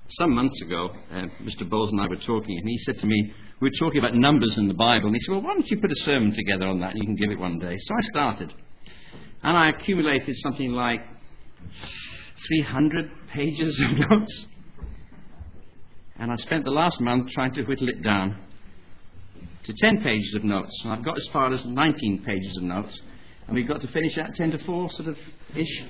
Some months ago, Mr. Bowles and I were talking, and he said to me, we were talking about numbers in the Bible, and he said, well, why don't you put a sermon together on that, and you can give it one day. So I started, and I accumulated something like 300 pages of notes, and I spent the last month trying to whittle it down to 10 pages of notes, and I've got as far as 19 pages of notes, and we've got to finish at 10 to 4, sort of, ish.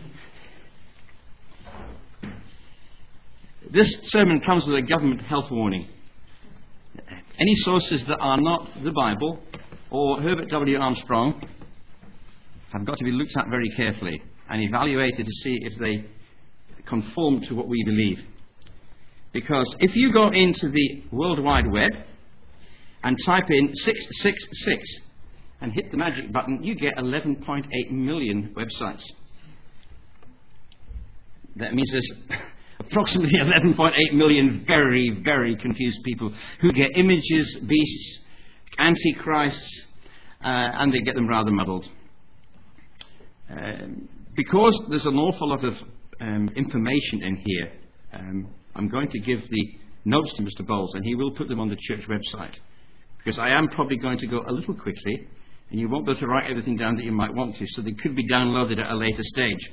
This sermon comes with a government health warning. Any sources that are not the Bible or Herbert W. Armstrong have got to be looked at very carefully and evaluated to see if they conform to what we believe. Because if you go into the World Wide Web and type in 666 and hit the magic button, you get 11.8 million websites. That means there's approximately 11.8 million very, very confused people who get images, beasts, antichrists, and they get them rather muddled. Because there's an awful lot of information in here, I'm going to give the notes to Mr. Bowles, and he will put them on the church website. Because I am probably going to go a little quickly, and you won't be able to write everything down that you might want to, so they could be downloaded at a later stage.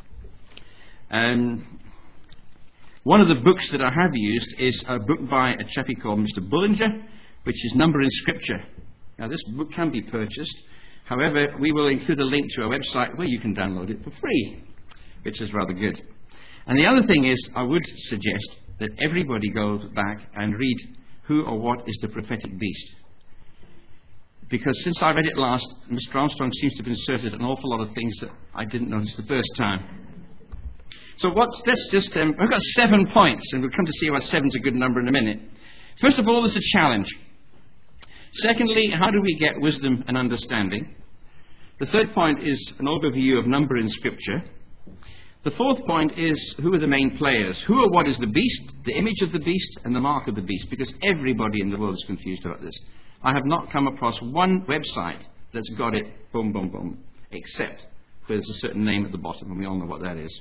One of the books that I have used is a book by a chappie called Mr. Bullinger, which is Number in Scripture. Now, this book can be purchased. However, we will include a link to our website where you can download it for free, which is rather good. And the other thing is, I would suggest that everybody goes back and read who or what is the prophetic beast. Because since I read it last, Mr. Armstrong seems to have inserted an awful lot of things that I didn't notice the first time. So I've got 7 points, and we'll come to see why 7's a good number in a minute. First of all, there's a challenge. Secondly, how do we get wisdom and understanding? The third point is an overview of number in Scripture. The fourth point is, who are the main players? Who or what is the beast, the image of the beast, and the mark of the beast? Because everybody in the world is confused about this. I have not come across one website that's got it, boom, boom, boom, except where there's a certain name at the bottom, and we all know what that is.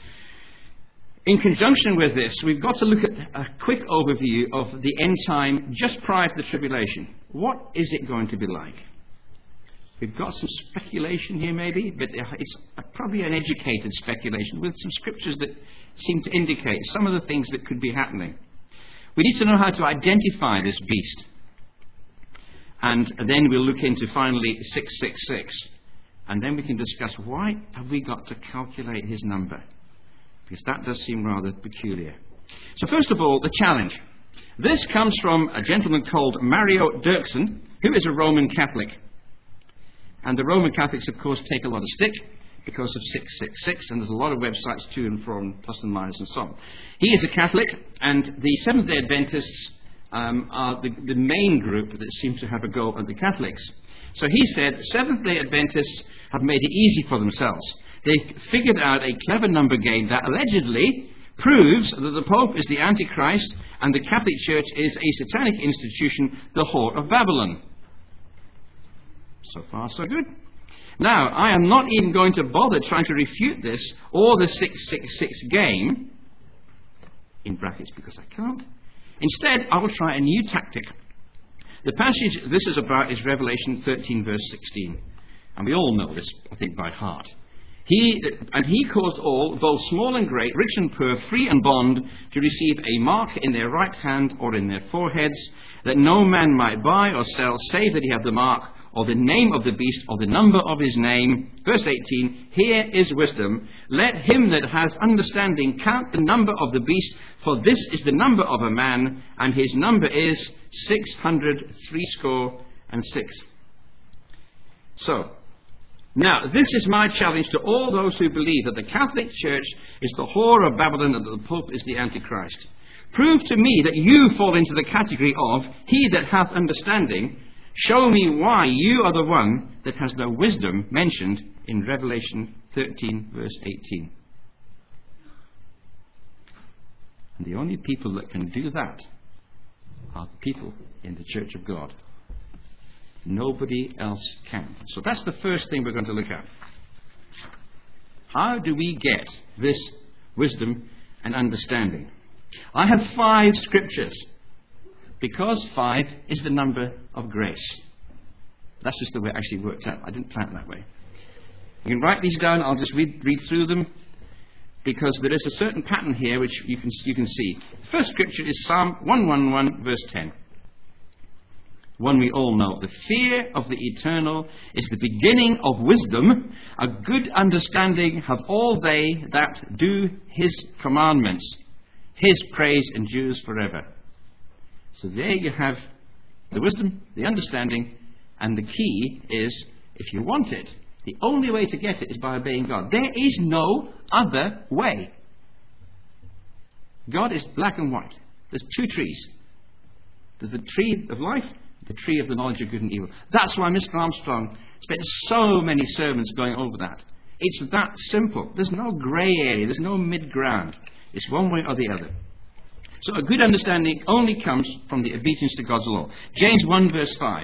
In conjunction with this, we've got to look at a quick overview of the end time just prior to the tribulation. What is it going to be like? We've got some speculation here maybe, but it's probably an educated speculation with some scriptures that seem to indicate some of the things that could be happening. We need to know how to identify this beast. And then we'll look into finally 666. And then we can discuss why have we got to calculate his number. Because that does seem rather peculiar. So first of all, the challenge. This comes from a gentleman called Mario Dirksen, who is a Roman Catholic. And the Roman Catholics, of course, take a lot of stick because of 666, and there's a lot of websites to and from, plus and minus and so on. He is a Catholic, and the Seventh-day Adventists are the main group that seems to have a go at the Catholics. So he said, Seventh-day Adventists have made it easy for themselves. They figured out a clever number game that allegedly proves that the Pope is the Antichrist and the Catholic Church is a satanic institution, the Whore of Babylon. So far, so good. Now, I am not even going to bother trying to refute this or the 666 game, in brackets because I can't. Instead, I will try a new tactic. The passage this is about is Revelation 13, verse 16. And we all know this, I think, by heart. He caused all, both small and great, rich and poor, free and bond, to receive a mark in their right hand or in their foreheads, that no man might buy or sell, save that he have the mark, or the name of the beast, or the number of his name. Verse 18, here is wisdom. Let him that has understanding count the number of the beast, for this is the number of a man, and his number is 666. So, now, this is my challenge to all those who believe that the Catholic Church is the whore of Babylon and that the Pope is the Antichrist. Prove to me that you fall into the category of he that hath understanding. Show me why you are the one that has the wisdom mentioned in Revelation 13, verse 18. And the only people that can do that are the people in the Church of God. Nobody else can. So that's the first thing we're going to look at. How do we get this wisdom and understanding? I have 5 scriptures because 5 is the number of grace. That's just the way it actually worked out. I didn't plan it that way. You can write these down. I'll just read through them because there is a certain pattern here which you can see. The first scripture is Psalm 111 verse 10. One we all know. The fear of the eternal is the beginning of wisdom. A good understanding have all they that do his commandments. His praise endures forever. So there you have the wisdom, the understanding, and the key is, if you want it, the only way to get it is by obeying God. There is no other way. God is black and white. There's 2 trees. There's the tree of life, the tree of the knowledge of good and evil. That's why Mr. Armstrong spent so many sermons going over that. It's that simple. There's no grey area. There's no mid-ground. It's one way or the other. So a good understanding only comes from the obedience to God's law. James 1 verse 5.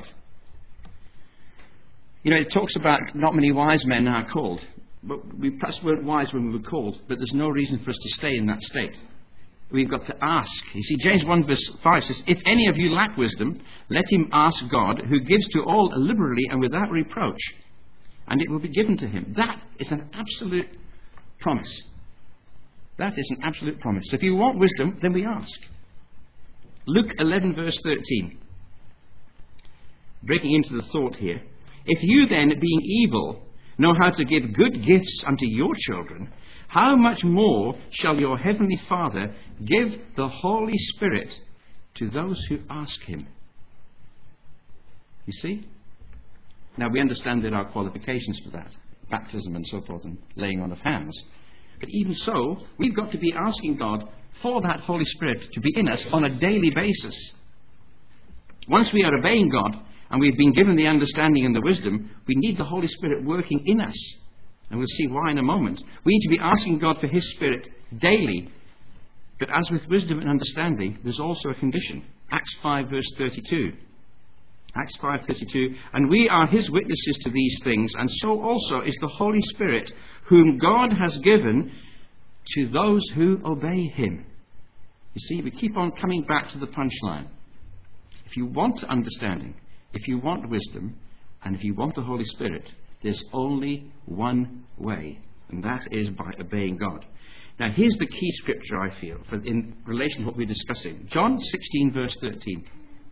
You know, it talks about not many wise men are called. But we perhaps weren't wise when we were called, but there's no reason for us to stay in that state. We've got to ask. You see, James 1 verse 5 says, if any of you lack wisdom, let him ask God, who gives to all liberally and without reproach, and it will be given to him. That is an absolute promise. That is an absolute promise. So if you want wisdom, then we ask. Luke 11 verse 13. Breaking into the thought here. If you then, being evil, know how to give good gifts unto your children, how much more shall your heavenly Father give the Holy Spirit to those who ask him? You see? Now we understand there are qualifications for that. Baptism and so forth and laying on of hands. But even so, we've got to be asking God for that Holy Spirit to be in us on a daily basis. Once we are obeying God and we've been given the understanding and the wisdom, we need the Holy Spirit working in us. And we'll see why in a moment. We need to be asking God for his Spirit daily. But as with wisdom and understanding, there's also a condition. Acts 5 verse 32. Acts 5:32, and we are his witnesses to these things, and so also is the Holy Spirit, whom God has given to those who obey him. You see, we keep on coming back to the punchline. If you want understanding, if you want wisdom, and if you want the Holy Spirit, there's only one way, and that is by obeying God. Now, here's the key scripture, I feel, in relation to what we're discussing. John 16 verse 13.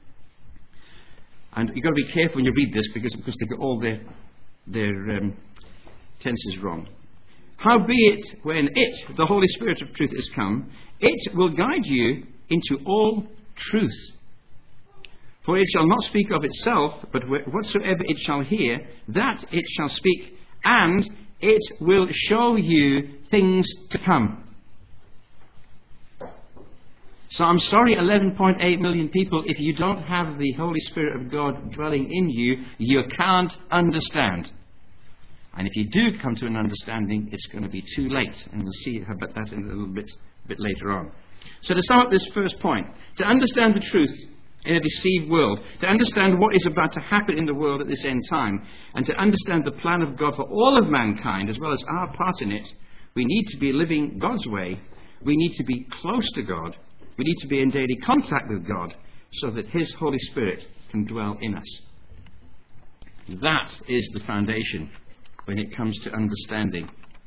And you've got to be careful when you read this because they get all their tenses wrong. Howbeit, when it, the Holy Spirit of truth, is come, it will guide you into all truth. For it shall not speak of itself, but whatsoever it shall hear, that it shall speak, and it will show you things to come. So I'm sorry, 11.8 million people, if you don't have the Holy Spirit of God dwelling in you, you can't understand. And if you do come to an understanding, it's going to be too late. And we'll see about that in a little bit later on. So to sum up this first point, to understand the truth in a deceived world, to understand what is about to happen in the world at this end time, and to understand the plan of God for all of mankind, as well as our part in it, we need to be living God's way. We need to be close to God. We need to be in daily contact with God so that his Holy Spirit can dwell in us. That is the foundation when it comes to understanding.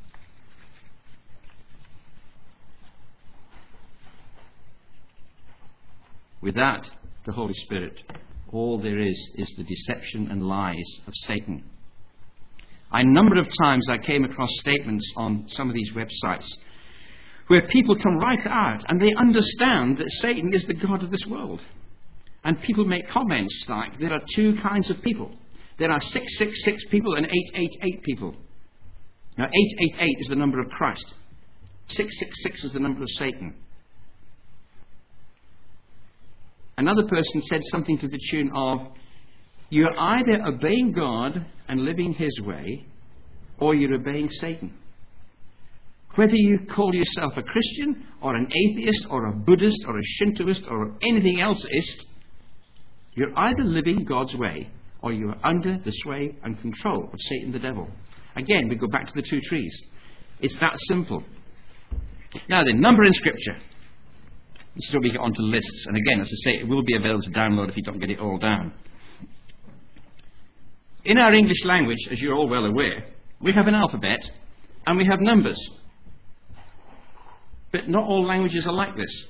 Without the Holy Spirit, all there is the deception and lies of Satan. A number of times I came across statements on some of these websites where people come right out and they understand that Satan is the god of this world. And people make comments like, there are 2 kinds of people. There are 666 people and 888 people. Now 888 is the number of Christ. 666 is the number of Satan. Another person said something to the tune of, you're either obeying God and living his way, or you're obeying Satan. Whether you call yourself a Christian, or an atheist, or a Buddhist, or a Shintoist, or anything else-ist, you're either living God's way, or you are under the sway and control of Satan the devil. Again, we go back to the 2 trees. It's that simple. Now then, number in Scripture. This is where we get onto lists. And again, as I say, it will be available to download if you don't get it all down. In our English language, as you're all well aware, we have an alphabet and we have numbers. But not all languages are like this.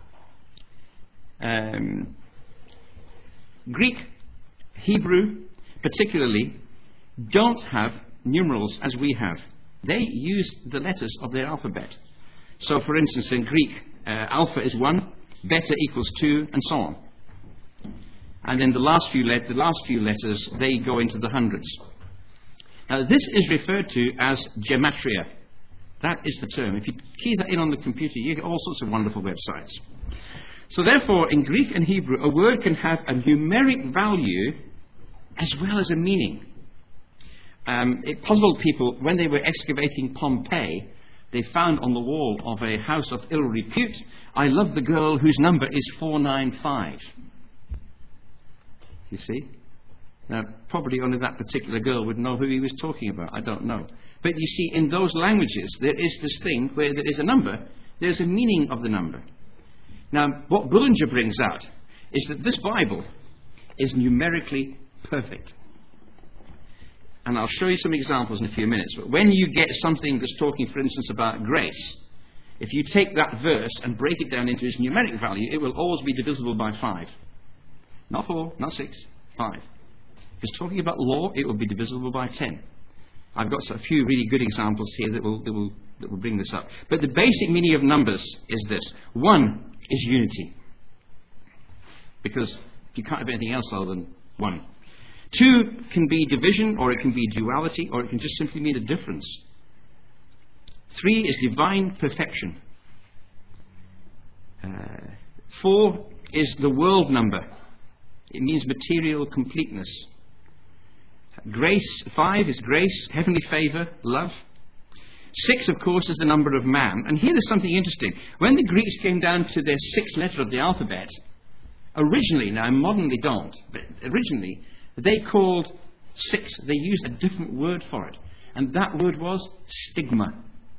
Greek, Hebrew, particularly, don't have numerals as we have. They use the letters of their alphabet. So, for instance, in Greek, alpha is 1, beta equals 2, and so on. And then the last few letters, they go into the hundreds. Now, this is referred to as gematria. That is the term. If you key that in on the computer, you get all sorts of wonderful websites. So therefore, in Greek and Hebrew, a word can have a numeric value as well as a meaning. It puzzled people when they were excavating Pompeii. They found on the wall of a house of ill repute, "I love the girl whose number is 495. You see? Now, probably only that particular girl would know who he was talking about. I don't know. But you see, in those languages, there is this thing where there is a number, there's a meaning of the number. Now, what Bullinger brings out is that this Bible is numerically perfect. And I'll show you some examples in a few minutes. But when you get something that's talking, for instance, about grace, if you take that verse and break it down into its numeric value, it will always be divisible by 5. Not 4, not 6, 5. If it's talking about law, it will be divisible by 10. I've got a few really good examples here that will bring this up. But the basic meaning of numbers is this. 1 is unity. Because you can't have anything else other than 1. 2 can be division, or it can be duality, or it can just simply mean a difference. 3 is divine perfection. 4 is the world number. It means material completeness. Grace, 5 is grace, heavenly favour, love. 6, of course, is the number of man. And here is something interesting. When the Greeks came down to their 6th letter of the alphabet, originally, now modern they don't, but originally, they called 6, they used a different word for it. And that word was stigma.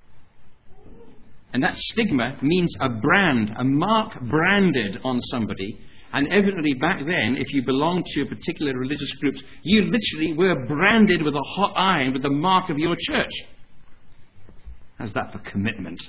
And that stigma means a brand, a mark branded on somebody. And evidently back then, if you belonged to a particular religious group, you literally were branded with a hot iron with the mark of your church. How's that for commitment?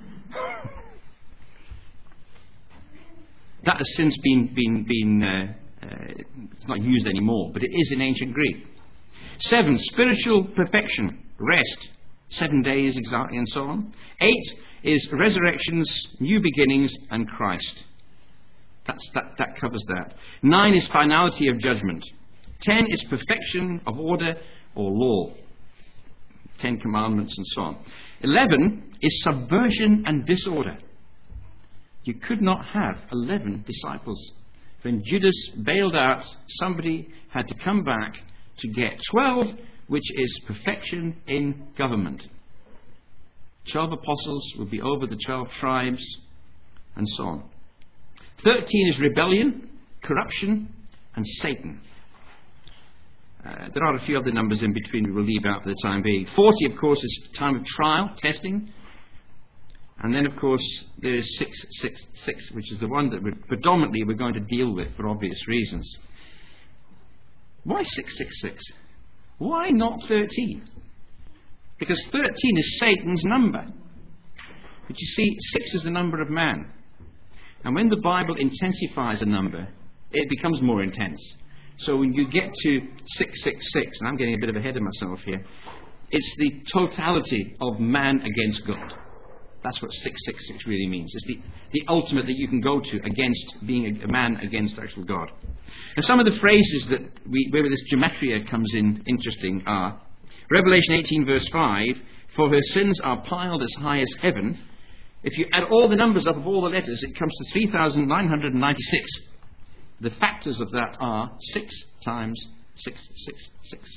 That has since been it's not used anymore, but it is in ancient Greek. 7, spiritual perfection, rest, 7 days exactly, and so on. 8 is resurrections, new beginnings, and Christ. That covers that. 9 is finality of judgment. 10 is perfection of order or law. 10 commandments and so on. 11 is subversion and disorder. You could not have 11 disciples. When Judas bailed out, somebody had to come back to get 12, which is perfection in government. 12 apostles would be over the 12 tribes, and so on. 13 is rebellion, corruption, and Satan. There are a few other numbers in between we will leave out for the time being. 40, of course, is time of trial, testing. And then, of course, there is 666, which is the one that predominantly we're going to deal with for obvious reasons. Why 666? Why not 13? Because 13 is Satan's number. But you see, 6 is the number of man. And when the Bible intensifies a number, it becomes more intense. So when you get to 666, and I'm getting a bit of ahead of myself here, it's the totality of man against God. That's what 666 really means. It's the ultimate that you can go to against being a man against actual God. And some of the phrases that where this gematria comes in interesting are Revelation 18 verse 5, for her sins are piled as high as heaven. If you add all the numbers up of all the letters, it comes to 3,996. The factors of that are 6 times 666.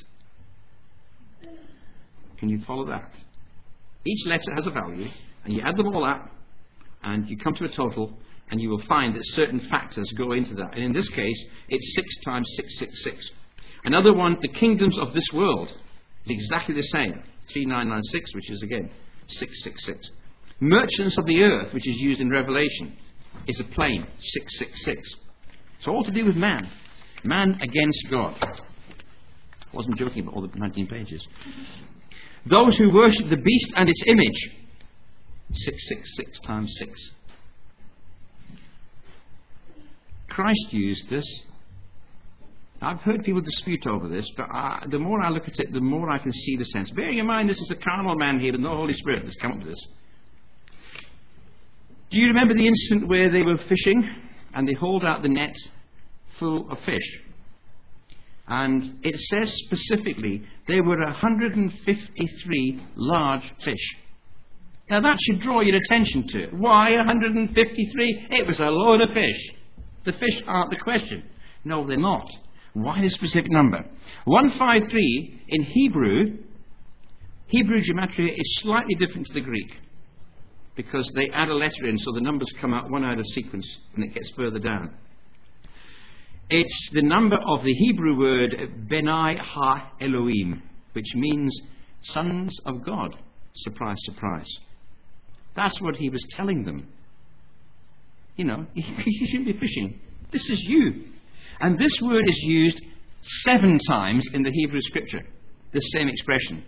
Can you follow that? Each letter has a value, and you add them all up, and you come to a total, and you will find that certain factors go into that. And in this case, it's 6 times 666. Another one, the kingdoms of this world, is exactly the same. 3996, which is again 666. Merchants of the earth, which is used in Revelation, is a plane, 666. It's all to do with man. Man against God. I wasn't joking about all the 19 pages. Those who worship the beast and its image, 666 times 6. Christ used this. I've heard people dispute over this, but the more I look at it, the more I can see the sense. Bearing in mind, this is a carnal man here with no Holy Spirit that's come up with this. Do you remember the incident where they were fishing and they hauled out the net full of fish? And it says specifically there were 153 large fish. Now that should draw your attention to it. Why 153? It was a load of fish. The fish aren't the question. No, they're not. Why the specific number? 153 in Hebrew gematria is slightly different to the Greek, because they add a letter in, so the numbers come out one out of sequence and it gets further down. It's the number of the Hebrew word Benai Ha Elohim, which means sons of God. Surprise, surprise. That's what he was telling them. You know, you shouldn't be fishing. This is you. And this word is used 7 times in the Hebrew scripture, this same expression.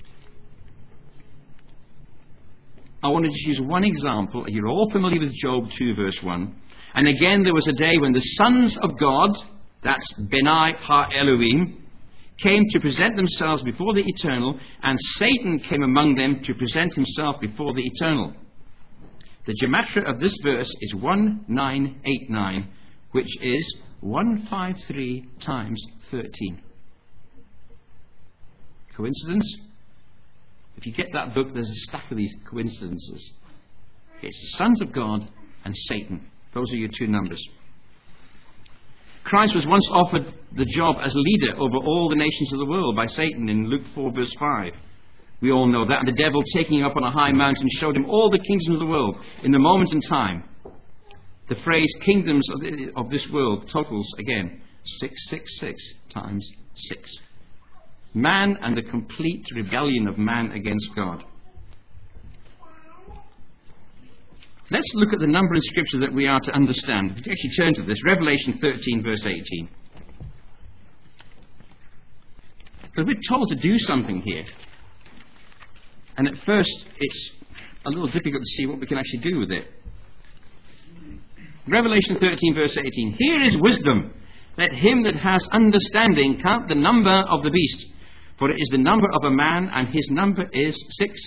I want to just use one example. You're all familiar with Job 2 verse 1. And again, there was a day when the sons of God, that's Benai Ha Elohim, came to present themselves before the Eternal, and Satan came among them to present himself before the Eternal. The gematria of this verse is 1989, which is 153 times 13. Coincidence? If you get that book, there's a stack of these coincidences. It's the sons of God and Satan. Those are your 2 numbers. Christ was once offered the job as leader over all the nations of the world by Satan in Luke 4 verse 5. We all know that. And the devil, taking him up on a high mountain, showed him all the kingdoms of the world in the moment in time. The phrase kingdoms of this world totals, again, 666 times 6. Man and the complete rebellion of man against God. Let's look at the number in Scripture that we are to understand. If you actually turn to this, Revelation 13 verse 18. Because we're told to do something here. And at first it's a little difficult to see what we can actually do with it. Revelation 13 verse 18. Here is wisdom. Let him that has understanding count the number of the beast. For it is the number of a man, and his number is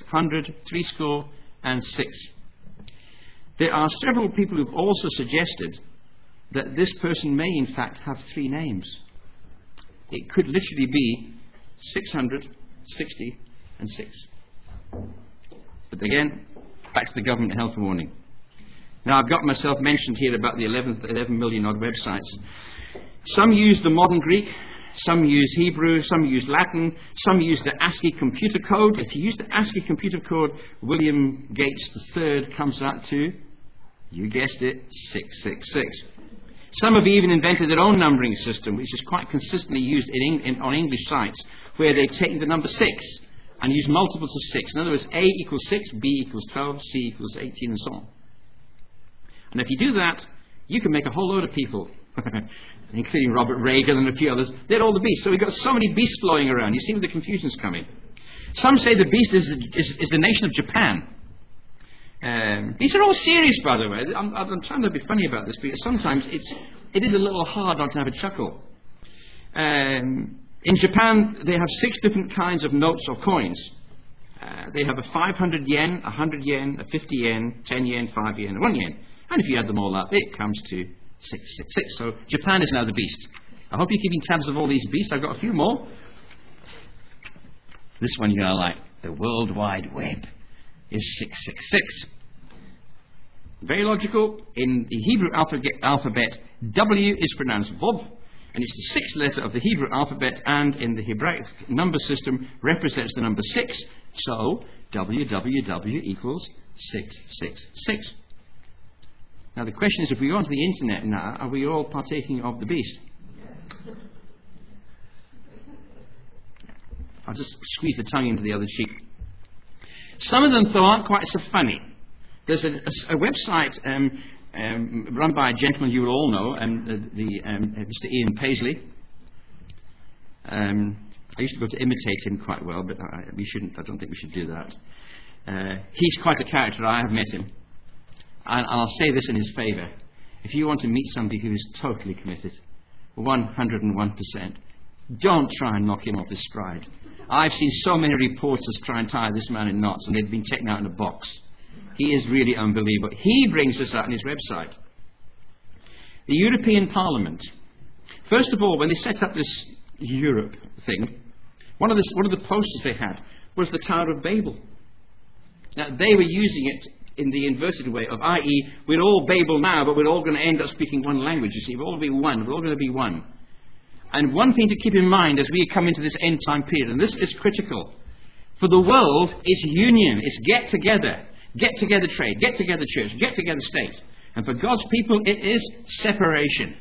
666. There are several people who've also suggested that this person may in fact have 3 names. It could literally be 666. But again, back to the government health warning. Now, I've got myself mentioned here about the 11 million odd websites. Some use the modern Greek, some use Hebrew, some use Latin, some use the ASCII computer code. If you use the ASCII computer code, William Gates III comes out to, you guessed it, 666. Some have even invented their own numbering system, which is quite consistently used on English sites, where they've taken the number 6 and used multiples of 6. In other words, A equals 6, B equals 12, C equals 18, and so on. And if you do that, you can make a whole load of people, including Robert Reagan and a few others. They're all the beasts. So we've got so many beasts flowing around. You see where the confusion's coming. Some say the beast is the nation of Japan. These are all serious, by the way. I'm trying to be funny about this, because sometimes it is a little hard not to have a chuckle. In Japan, they have 6 different kinds of notes or coins. They have a 500 yen, 100 yen, a 50 yen, 10 yen, 5 yen, and 1 yen. And if you add them all up, it comes to 666. So Japan is now the beast. I hope you're keeping tabs of all these beasts. I've got a few more. This one you're like, the World Wide Web is 666. Very logical. In the Hebrew alphabet, W is pronounced Vov, and it's the 6th letter of the Hebrew alphabet, and in the Hebraic number system represents the number 6. So WWW equals 666. Now the question is, if we go onto the internet now, are we all partaking of the beast? I'll just squeeze the tongue into the other cheek. Some of them, though, aren't quite so funny. There's a website run by a gentleman you will all know, Mr. Ian Paisley. I used to be able to imitate him quite well, but we shouldn't. I don't think we should do that. He's quite a character. I have met him. And I'll say this in his favour. If you want to meet somebody who is totally committed, 101%, don't try and knock him off his stride. I've seen so many reporters try and tie this man in knots, and they've been taken out in a box. He is really unbelievable. He brings this out on his website. The European Parliament. First of all, when they set up this Europe thing, one of the posters they had was the Tower of Babel. Now, they were using it in the inverted way of, i.e., we're all Babel now, but we're all going to end up speaking one language, you see. We're all going to be one. We're all going to be one. And one thing to keep in mind as we come into this end time period, and this is critical, for the world, it's union, it's get together trade, get together church, get together state. And for God's people, it is separation.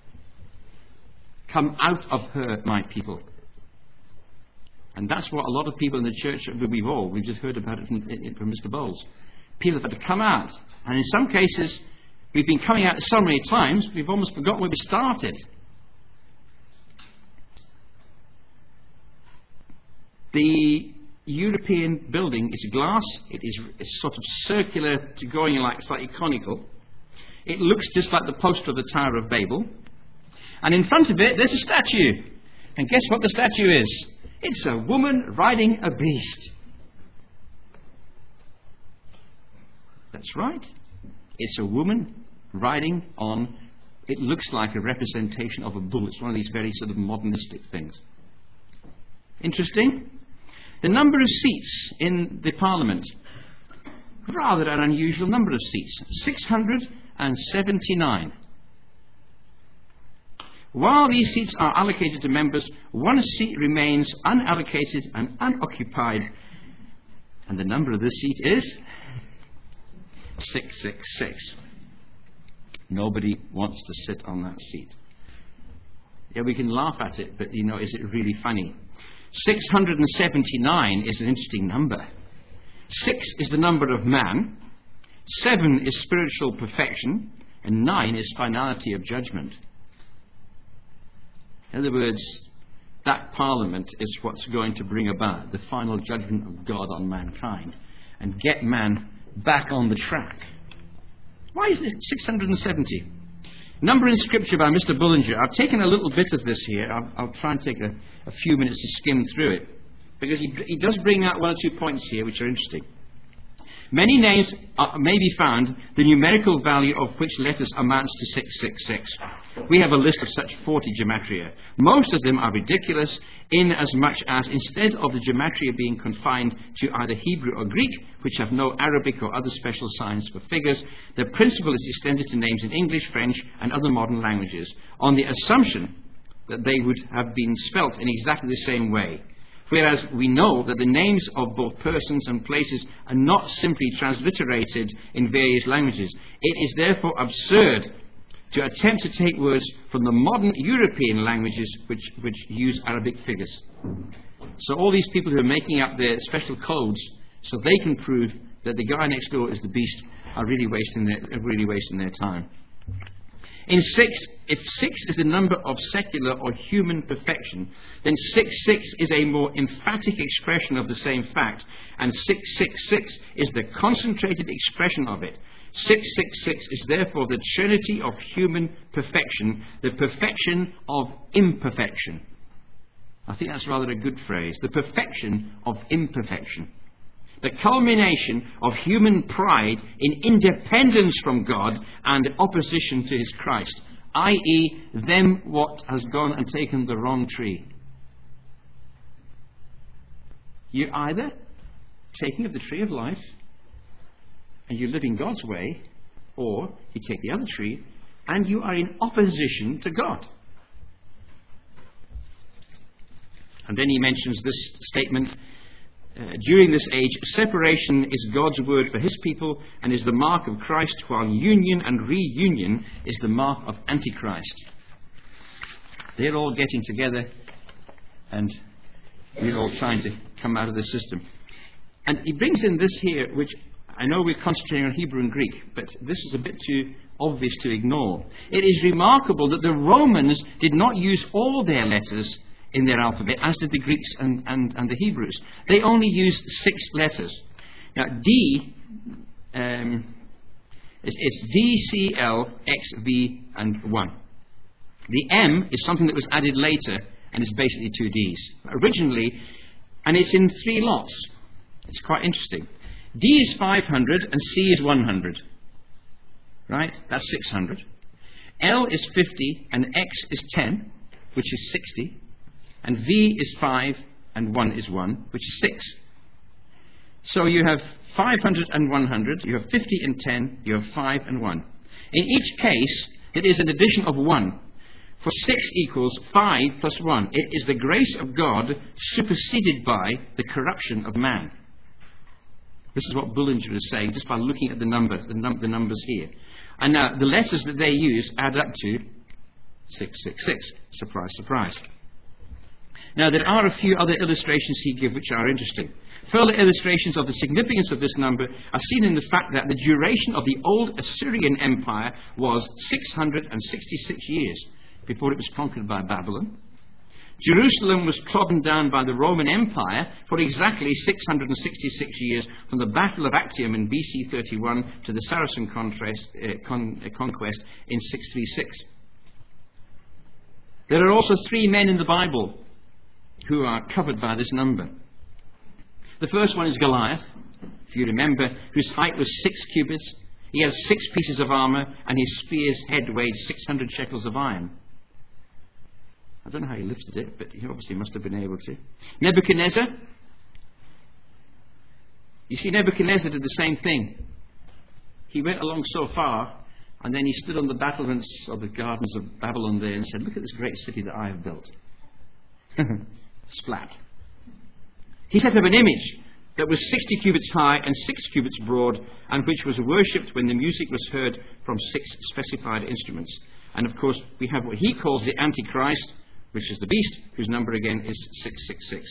Come out of her, my people. And that's what a lot of people in the church, we've just heard about it from Mr. Bowles. People have had to come out. And in some cases, we've been coming out so many times, we've almost forgotten where we started. The European building is glass. It's sort of circular to going like slightly conical. It looks just like the poster of the Tower of Babel. And in front of it, there's a statue. And guess what the statue is? It's a woman riding a beast. That's right. It's a woman riding on, it looks like a representation of a bull. It's one of these very sort of modernistic things. Interesting. The number of seats in the Parliament, rather an unusual number of seats, 679. While these seats are allocated to members, one seat remains unallocated and unoccupied, and the number of this seat is 666. Nobody wants to sit on that seat. Yeah, we can laugh at it, but is it really funny? 679 is an interesting number. 6 is the number of man, 7 is spiritual perfection, and 9 is finality of judgment. In other words, that Parliament is what's going to bring about the final judgment of God on mankind and get man back on the track. Why is it 670? Number in Scripture by Mr. Bullinger. I've taken a little bit of this here. I'll try and take a few minutes to skim through it, because he does bring out one or two points here which are interesting. Many names may be found, the numerical value of which letters amounts to 666. We have a list of such 40 gematria. Most of them are ridiculous, in as much as instead of the gematria being confined to either Hebrew or Greek, which have no Arabic or other special signs for figures, the principle is extended to names in English, French, and other modern languages, on the assumption that they would have been spelt in exactly the same way. Whereas we know that the names of both persons and places are not simply transliterated in various languages. It is therefore absurd to attempt to take words from the modern European languages which use Arabic figures. So all these people who are making up their special codes so they can prove that the guy next door is the beast are really wasting their time. In 6, if 6 is the number of secular or human perfection, then 666 is a more emphatic expression of the same fact, and 666 is the concentrated expression of it. 666 is therefore the trinity of human perfection, the perfection of imperfection. I think that's rather a good phrase, the perfection of imperfection. The culmination of human pride in independence from God and opposition to his Christ, i.e., them what has gone and taken the wrong tree. You're either taking of the tree of life and you live in God's way, or you take the other tree and you are in opposition to God. And then he mentions this statement, during this age, separation is God's word for his people and is the mark of Christ, while union and reunion is the mark of Antichrist. They're all getting together and we're all trying to come out of the system. And he brings in this here, which I know we're concentrating on Hebrew and Greek, but this is a bit too obvious to ignore. It is remarkable that the Romans did not use all their letters in their alphabet, as did the Greeks and the Hebrews. They only used 6 letters. Now, D, it's D, C, L, X, V, and 1. The M is something that was added later, and it's basically 2 Ds. Originally, and it's in 3 lots. It's quite interesting. D is 500 and C is 100. Right? That's 600. L is 50 and X is 10, which is 60. And V is 5 and 1 is 1, which is 6. So you have 500 and 100, you have 50 and 10, you have 5 and 1. In each case, it is an addition of 1. For 6 equals 5 plus 1. It is the grace of God superseded by the corruption of man. This is what Bullinger is saying just by looking at the numbers, the numbers here. And now the letters that they use add up to 666. Surprise, surprise. Now there are a few other illustrations he gives which are interesting. Further illustrations of the significance of this number are seen in the fact that the duration of the old Assyrian Empire was 666 years before it was conquered by Babylon. Jerusalem was trodden down by the Roman Empire for exactly 666 years, from the Battle of Actium in BC 31 to the Saracen conquest in 636. There are also 3 men in the Bible who are covered by this number. The first one is Goliath, if you remember, whose height was 6 cubits. He has 6 pieces of armour, and his spear's head weighed 600 shekels of iron. I don't know how he lifted it, but he obviously must have been able to. Nebuchadnezzar. You see, Nebuchadnezzar did the same thing. He went along so far, and then he stood on the battlements of the gardens of Babylon there and said, "Look at this great city that I have built." Splat. He set up an image that was 60 cubits high and 6 cubits broad, and which was worshipped when the music was heard from 6 specified instruments. And of course, we have what he calls the Antichrist, which is the beast, whose number again is 666.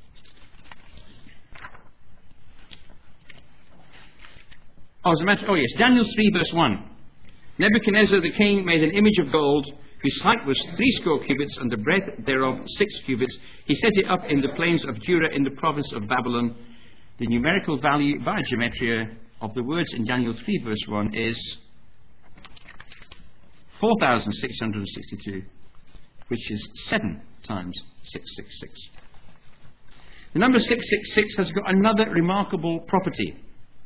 Yes, Daniel 3 verse 1. Nebuchadnezzar the king made an image of gold, whose height was 60 cubits, and the breadth thereof 6 cubits. He set it up in the plains of Dura in the province of Babylon. The numerical value by gematria of the words in Daniel 3 verse 1 is 4,662, which is 7 times 666. The number 666 has got another remarkable property.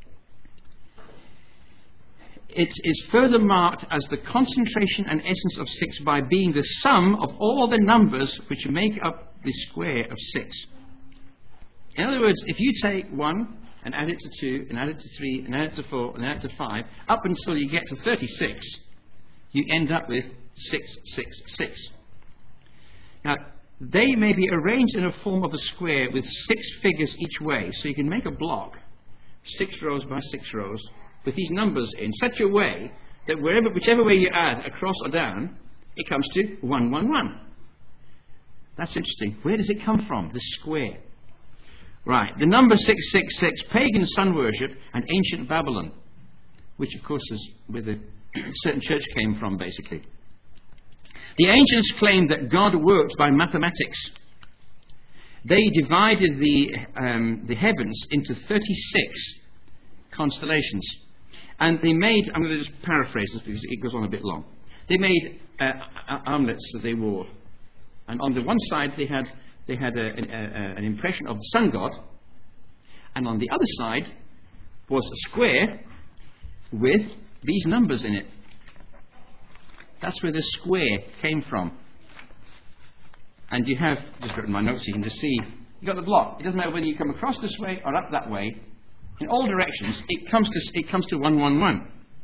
It is further marked as the concentration and essence of 6 by being the sum of all the numbers which make up the square of 6. In other words, if you take 1 and add it to 2 and add it to 3 and add it to 4 and add it to 5, up until you get to 36, you end up with 666. Now, they may be arranged in a form of a square with 6 figures each way, so you can make a block, 6 rows by 6 rows, with these numbers in such a way that whichever way you add, across or down, it comes to 111. That's interesting. Where does it come from, this square? Right, the number 666, pagan sun worship and ancient Babylon, which of course is where the certain church came from, basically. The ancients claimed that God worked by mathematics. They divided the heavens into 36 constellations. And they made, I'm going to just paraphrase this because it goes on a bit long. They made armlets that they wore. And on the one side they had an impression of the sun god. And on the other side was a square with these numbers in it. That's where the square came from. And you have, just written my notes, you can just see, you've got the block. It doesn't matter whether you come across this way or up that way. In all directions, it comes to 111.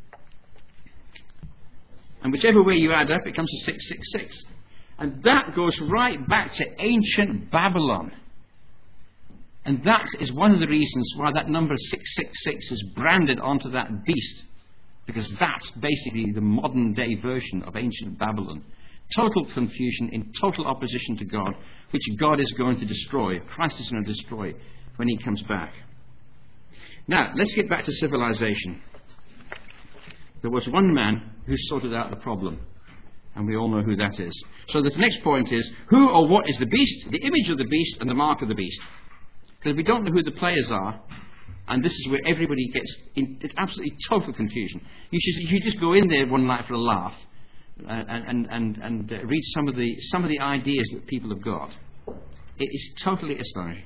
And whichever way you add up, it comes to 666. And that goes right back to ancient Babylon. And that is one of the reasons why that number 666 is branded onto that beast. Because that's basically the modern day version of ancient Babylon. Total confusion in total opposition to God, which God is going to destroy. Christ is going to destroy when he comes back. Now, let's get back to civilization. there was one man who sorted out the problem. And we all know who that is. So the next point is, who or what is the beast, the image of the beast, and the mark of the beast? Because if we don't know who the players are, and this is where everybody gets in, it's absolutely total confusion. You should just go in there one night for a laugh and read some of the ideas that people have got. It is totally astonishing.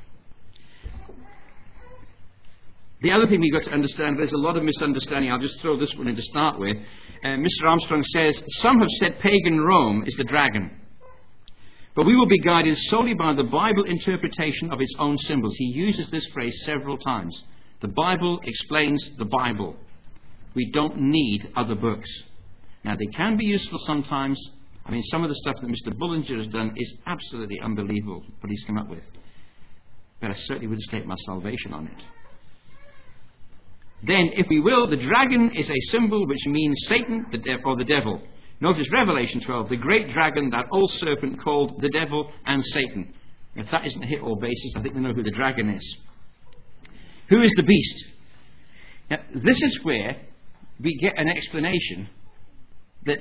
The other thing we've got to understand, there's a lot of misunderstanding. I'll just throw this one in to start with. Mr. Armstrong says, some have said pagan Rome is the dragon. But we will be guided solely by the Bible interpretation of its own symbols. He uses this phrase several times. The Bible explains the Bible. We don't need other books. Now, they can be useful sometimes. I mean, some of the stuff that Mr. Bullinger has done is absolutely unbelievable, what he's come up with. But I certainly wouldn't stake my salvation on it. Then, if we will, the dragon is a symbol which means Satan or the devil. Notice Revelation 12, the great dragon, that old serpent called the devil and Satan. If that isn't a hit all basis, I think we know who the dragon is. Who is the beast? Now, this is where we get an explanation that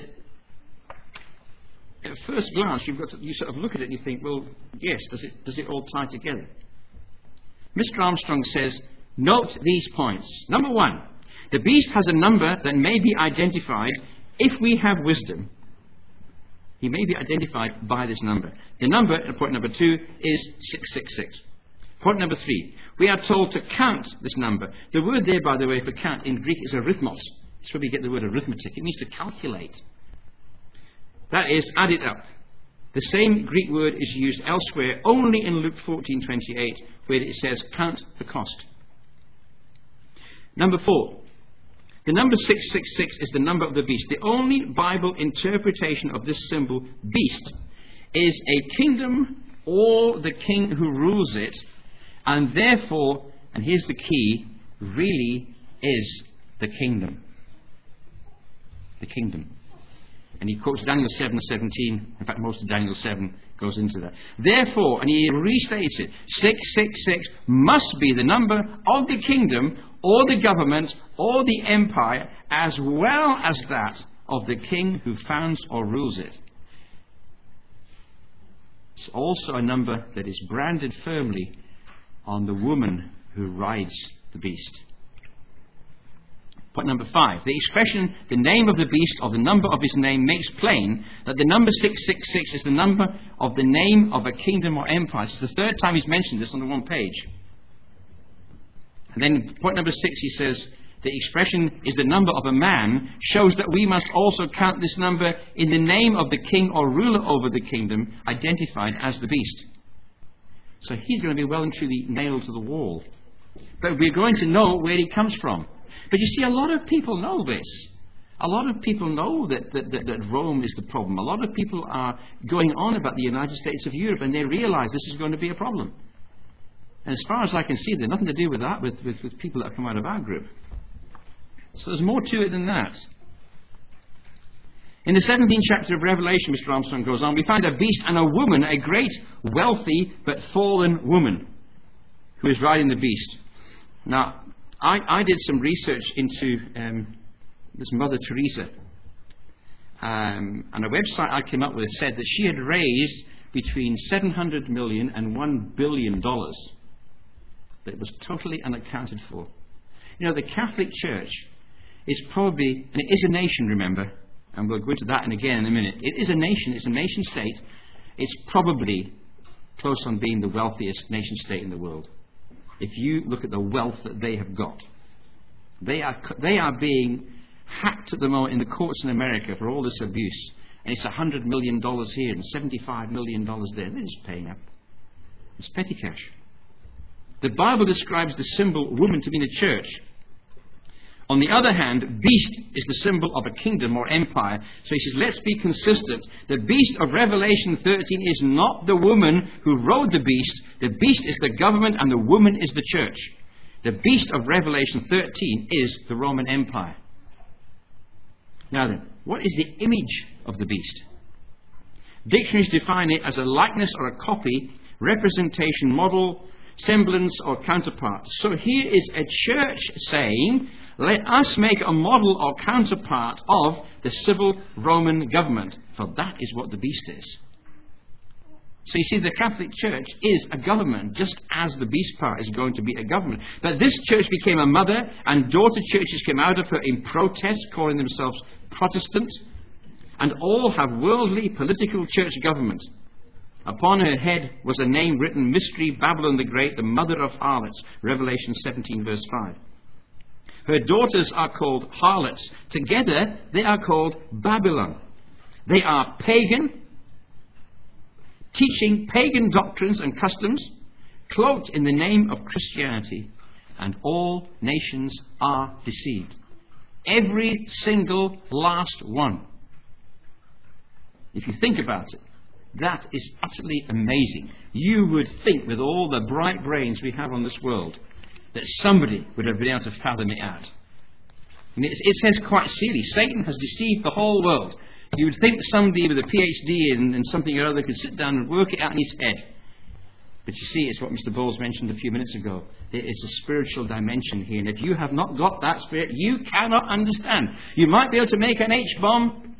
at first glance you sort of look at it and you think, well, yes, does it all tie together? Mr. Armstrong says, note these points. Number one, the beast has a number that may be identified if we have wisdom. He may be identified by this number. The number, point number 2, is 666. Point number 3, we are told to count this number. The word there, by the way, for count in Greek is arithmos. That's where we get the word arithmetic. It means to calculate. That is, add it up. The same Greek word is used elsewhere, only in Luke 14:28, where it says, count the cost. Number 4, the number 666 is the number of the beast. The only Bible interpretation of this symbol, beast, is a kingdom or the king who rules it, and therefore, and here's the key, really is the kingdom. The kingdom. And he quotes Daniel 7:17. In fact, most of Daniel 7 goes into that. Therefore, and he restates it, 666 must be the number of the kingdom or the government or the empire, as well as that of the king who founds or rules it. It's also a number that is branded firmly on the woman who rides the beast. Point number 5. The expression, the name of the beast or the number of his name, makes plain that the number 666 is the number of the name of a kingdom or empire. It's the third time he's mentioned this on the one page. And then point number 6, he says, the expression is the number of a man, shows that we must also count this number in the name of the king or ruler over the kingdom, identified as the beast. So he's going to be well and truly nailed to the wall. But we're going to know where he comes from. But you see, a lot of people know this. A lot of people know that Rome is the problem. A lot of people are going on about the United States of Europe, and they realize this is going to be a problem. And as far as I can see, there's nothing to do with that, with people that have come out of our group. So there's more to it than that. In the 17th chapter of Revelation, Mr. Armstrong goes on, we find a beast and a woman, a great, wealthy, but fallen woman, who is riding the beast. Now, I did some research into this Mother Teresa. And a website I came up with said that she had raised between $700 million and $1 billion that was totally unaccounted for. You know, the Catholic Church is probably, and it is a nation, remember, and we'll go into that again in a minute. It is a nation, it's a nation state. It's probably close on being the wealthiest nation state in the world. If you look at the wealth that they have got, they are being hacked at the moment in the courts in America for all this abuse. And it's $100 million here and $75 million there. They're just paying up. It's petty cash. The Bible describes the symbol woman to mean a church. On the other hand, beast is the symbol of a kingdom or empire. So he says, let's be consistent. The beast of Revelation 13 is not the woman who rode the beast. The beast is the government and the woman is the church. The beast of Revelation 13 is the Roman Empire. Now then, what is the image of the beast? Dictionaries define it as a likeness or a copy, representation, model, semblance or counterpart. So here is a church saying, let us make a model or counterpart of the civil Roman government, for that is what the beast is. So you see, the Catholic Church is a government, just as the beast part is going to be a government. But this church became a mother, and daughter churches came out of her in protest, calling themselves Protestant, and all have worldly political church government. Upon her head was a name written, Mystery, Babylon the Great, the mother of harlots, Revelation 17 verse 5. Her daughters are called harlots. Together they are called Babylon. They are pagan, teaching pagan doctrines and customs, cloaked in the name of Christianity, and all nations are deceived. Every single last one. If you think about it, that is utterly amazing. You would think, with all the bright brains we have on this world, that somebody would have been able to fathom it out. And it says quite clearly, Satan has deceived the whole world. You would think that somebody with a PhD in something or other could sit down and work it out in his head. But you see, it's what Mr. Bowles mentioned a few minutes ago. There is a spiritual dimension here. And if you have not got that spirit, you cannot understand. You might be able to make an H-bomb,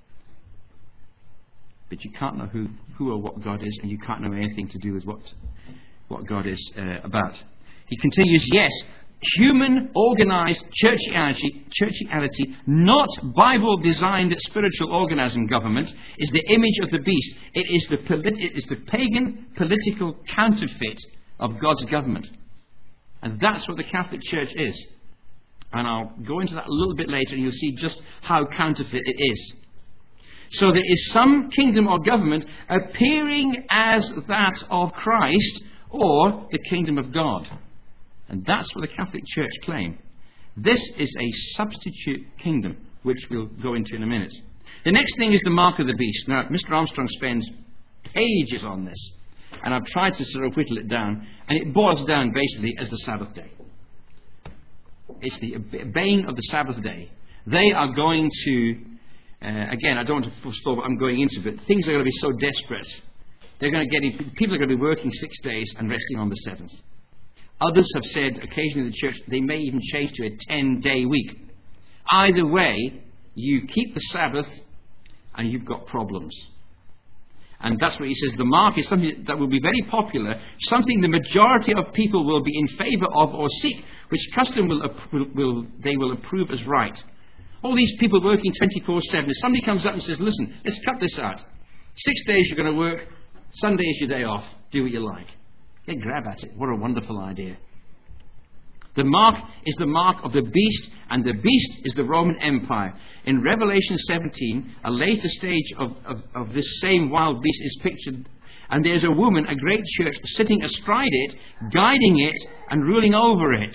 but you can't know who or what God is, and you can't know anything to do with what God is about. He continues, yes, human organized churchianity, not Bible-designed spiritual organism government, is the image of the beast. It is the pagan political counterfeit of God's government. And that's what the Catholic Church is. And I'll go into that a little bit later, and you'll see just how counterfeit it is. So there is some kingdom or government appearing as that of Christ or the kingdom of God. And that's what the Catholic Church claim. This is a substitute kingdom, which we'll go into in a minute. The next thing is the mark of the beast. Now, Mr. Armstrong spends pages on this, and I've tried to sort of whittle it down, and it boils down basically as the Sabbath day. It's the obeying of the Sabbath day. They are going to, again, I don't want to forestall what I'm going into, but things are going to be so desperate. People are going to be working 6 days and resting on the 7th. Others have said, occasionally in the church, they may even change to a 10-day week. Either way, you keep the Sabbath and you've got problems. And that's what he says. The mark is something that will be very popular, something the majority of people will be in favour of or seek, which custom they will approve as right. All these people working 24/7, if somebody comes up and says, listen, let's cut this out. 6 days you're going to work, Sunday is your day off, do what you like. They grab at it. What a wonderful idea. The mark is the mark of the beast, and the beast is the Roman Empire. In Revelation 17, a later stage of this same wild beast is pictured, and there's a woman, a great church, sitting astride it, guiding it, and ruling over it.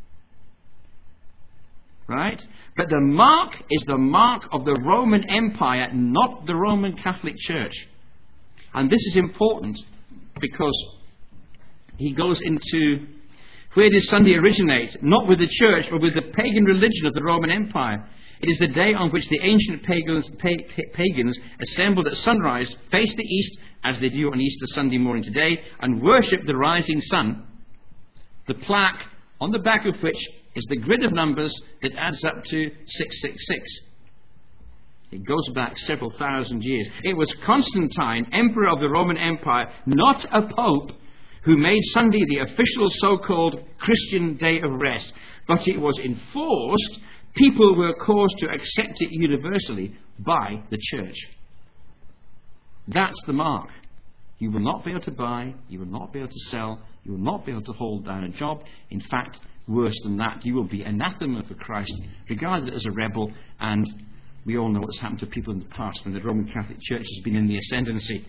Right? But the mark is the mark of the Roman Empire, not the Roman Catholic Church. And this is important because he goes into, where did Sunday originate? Not with the church, but with the pagan religion of the Roman Empire. It is the day on which the ancient pagans assembled at sunrise, faced the east, as they do on Easter Sunday morning today, and worshipped the rising sun. The plaque on the back of which is the grid of numbers that adds up to 666. It goes back several thousand years. It was Constantine, emperor of the Roman Empire, not a pope, who made Sunday the official so-called Christian day of rest. But it was enforced. People were caused to accept it universally by the church. That's the mark. You will not be able to buy, you will not be able to sell, you will not be able to hold down a job. In fact, worse than that, you will be anathema for Christ, regarded as a rebel, and we all know what's happened to people in the past when the Roman Catholic Church has been in the ascendancy.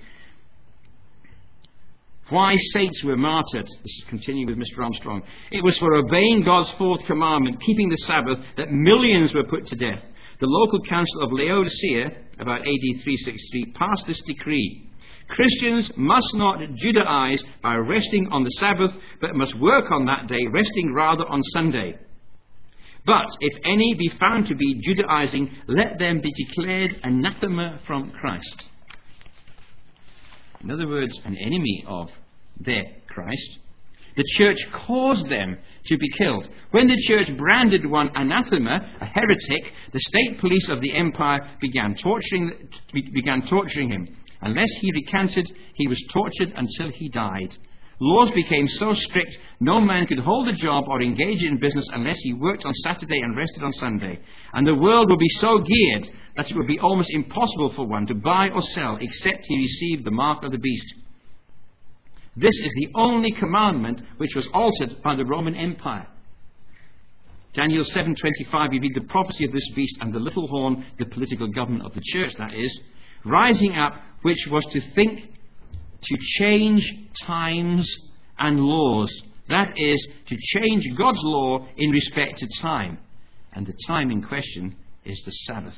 Why saints were martyred. This is continuing with Mr. Armstrong. It was for obeying God's fourth commandment, keeping the Sabbath, that millions were put to death. The local council of Laodicea, about AD 363, passed this decree. Christians must not Judaize by resting on the Sabbath, but must work on that day, resting rather on Sunday. But if any be found to be Judaizing, let them be declared anathema from Christ. In other words, an enemy of their Christ. The church caused them to be killed. When the church branded one anathema, a heretic, the state police of the empire began torturing him. Unless he recanted, he was tortured until he died. Laws became so strict, no man could hold a job or engage in business unless he worked on Saturday and rested on Sunday. And the world would be so geared that it would be almost impossible for one to buy or sell except he received the mark of the beast. This is the only commandment which was altered by the Roman Empire. Daniel 7:25, we read the prophecy of this beast and the little horn, the political government of the church, that is, rising up, which was to think to change times and laws. That is, to change God's law in respect to time. And the time in question is the Sabbath.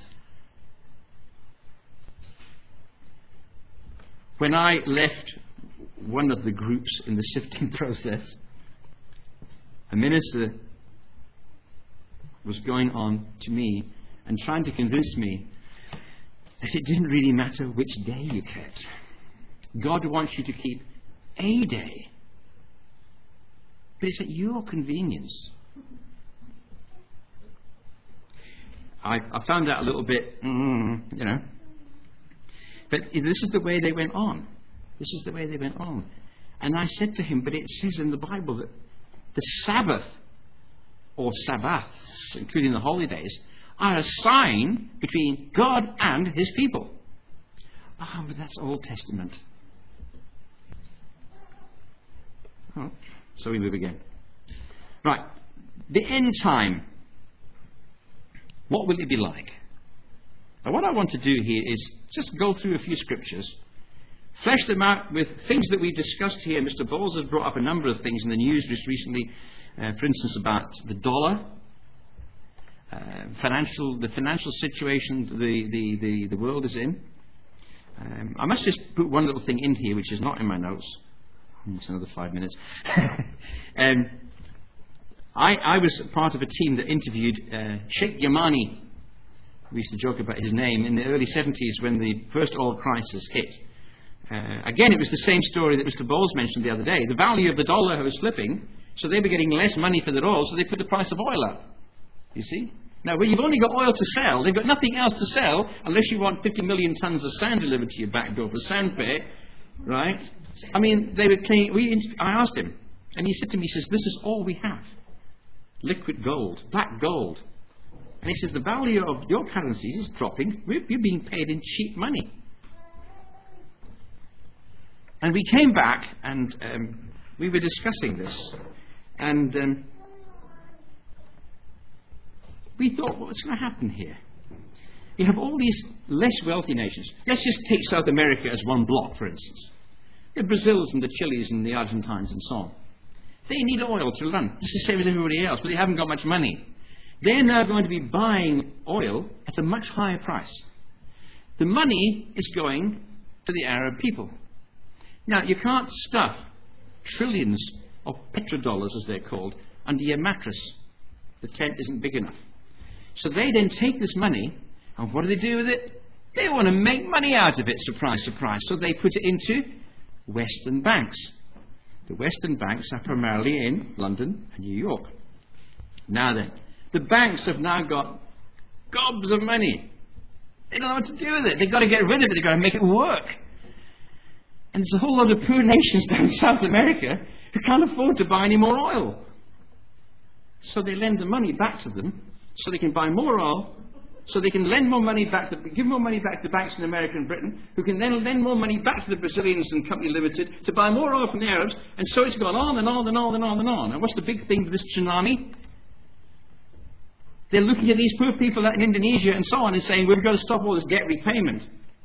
When I left one of the groups in the sifting process, a minister was going on to me and trying to convince me that it didn't really matter which day you kept. God wants you to keep a day, but it's at your convenience. I found out a little bit, but this is the way they went on. This is the way they went on. And I said to him, but it says in the Bible that the Sabbath, or Sabbaths, including the holidays, are a sign between God and his people. Ah, but that's Old Testament. Oh, so we move again. Right. The end time. What will it be like? Now, what I want to do here is just go through a few scriptures, flesh them out with things that we've discussed here. Mr. Bowles has brought up a number of things in the news just recently, for instance, about the dollar, the financial situation the world is in. I must just put one little thing in here, which is not in my notes. It's another 5 minutes. I was part of a team that interviewed Sheikh Yamani. We used to joke about his name in the early 70s when the first oil crisis hit. Again, it was the same story that Mr. Bowles mentioned the other day. The value of the dollar was slipping, so they were getting less money for their oil, so they put the price of oil up. You see? Now, when you've only got oil to sell, they've got nothing else to sell unless you want 50 million tons of sand delivered to your back door for sand pay, right? I mean, they were I asked him, and he said to me, he says, this is all we have. Liquid gold, black gold. And he says, the value of your currencies is dropping. You're being paid in cheap money. And we came back and we were discussing this. And we thought, what's going to happen here? You have all these less wealthy nations. Let's just take South America as one block, for instance. The Brazils and the Chiles and the Argentines and so on. They need oil to run. It's the same as everybody else, but they haven't got much money. They're now going to be buying oil at a much higher price. The money is going to the Arab people. Now, you can't stuff trillions of petrodollars, as they're called, under your mattress. The tent isn't big enough. So they then take this money, and what do they do with it? They want to make money out of it, surprise, surprise. So they put it into Western banks. The Western banks are primarily in London and New York. Now then, the banks have now got gobs of money. They don't know what to do with it. They've got to get rid of it. They've got to make it work. And there's a whole lot of poor nations down in South America who can't afford to buy any more oil. So they lend the money back to them so they can buy more oil, so they can lend more money back, give more money back to banks in America and Britain, who can then lend more money back to the Brazilians and Company Limited to buy more oil from the Arabs, and so it's gone on and on and on and on and on. And what's the big thing with this tsunami? They're looking at these poor people in Indonesia and so on and saying, we've got to stop all this debt repayment.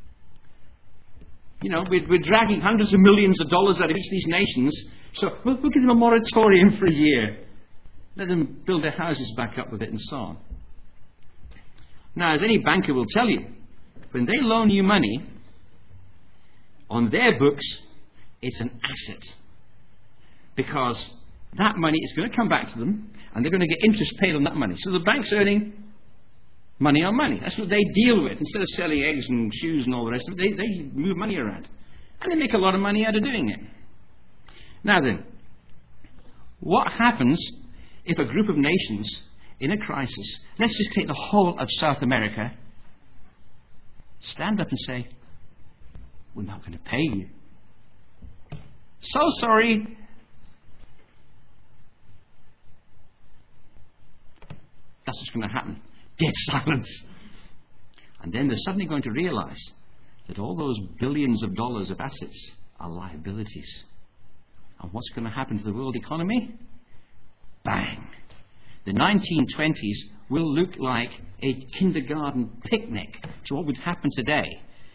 You know, we're dragging hundreds of millions of dollars out of each of these nations, so we'll give them a moratorium for a year. Let them build their houses back up with it and so on. Now, as any banker will tell you, when they loan you money, on their books, it's an asset. Because that money is going to come back to them, and they're going to get interest paid on that money. So the bank's earning money on money. That's what they deal with. Instead of selling eggs and shoes and all the rest of it, they move money around. And they make a lot of money out of doing it. Now then, What happens if a group of nations in a crisis, let's just take the whole of South America, stand up and say, we're not going to pay you. So sorry. That's what's going to happen. Dead silence. And then they're suddenly going to realize that all those billions of dollars of assets are liabilities. And what's going to happen to the world economy? Bang. The 1920s will look like a kindergarten picnic to what would happen today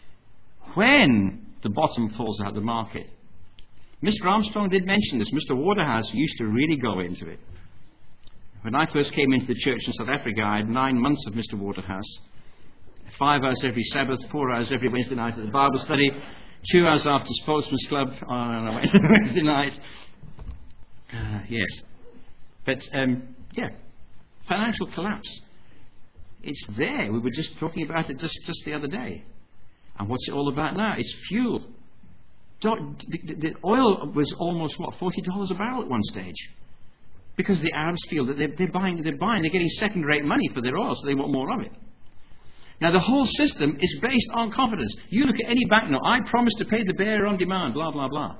when the bottom falls out of the market. Mr. Armstrong did mention this. Mr. Waterhouse used to really go into it. When I first came into the church in South Africa, I had 9 months of Mr. Waterhouse. 5 hours every Sabbath, 4 hours every Wednesday night at the Bible study, 2 hours after Sportsman's Club on a Wednesday night. Yes. But, financial collapse. It's there. We were just talking about it just the other day. And what's it all about now? It's fuel. The oil was almost, $40 a barrel at one stage. Because the Arabs feel that they're buying, they're getting second-rate money for their oil, so they want more of it. Now, the whole system is based on confidence. You look at any banknote, I promise to pay the bearer on demand, blah, blah, blah.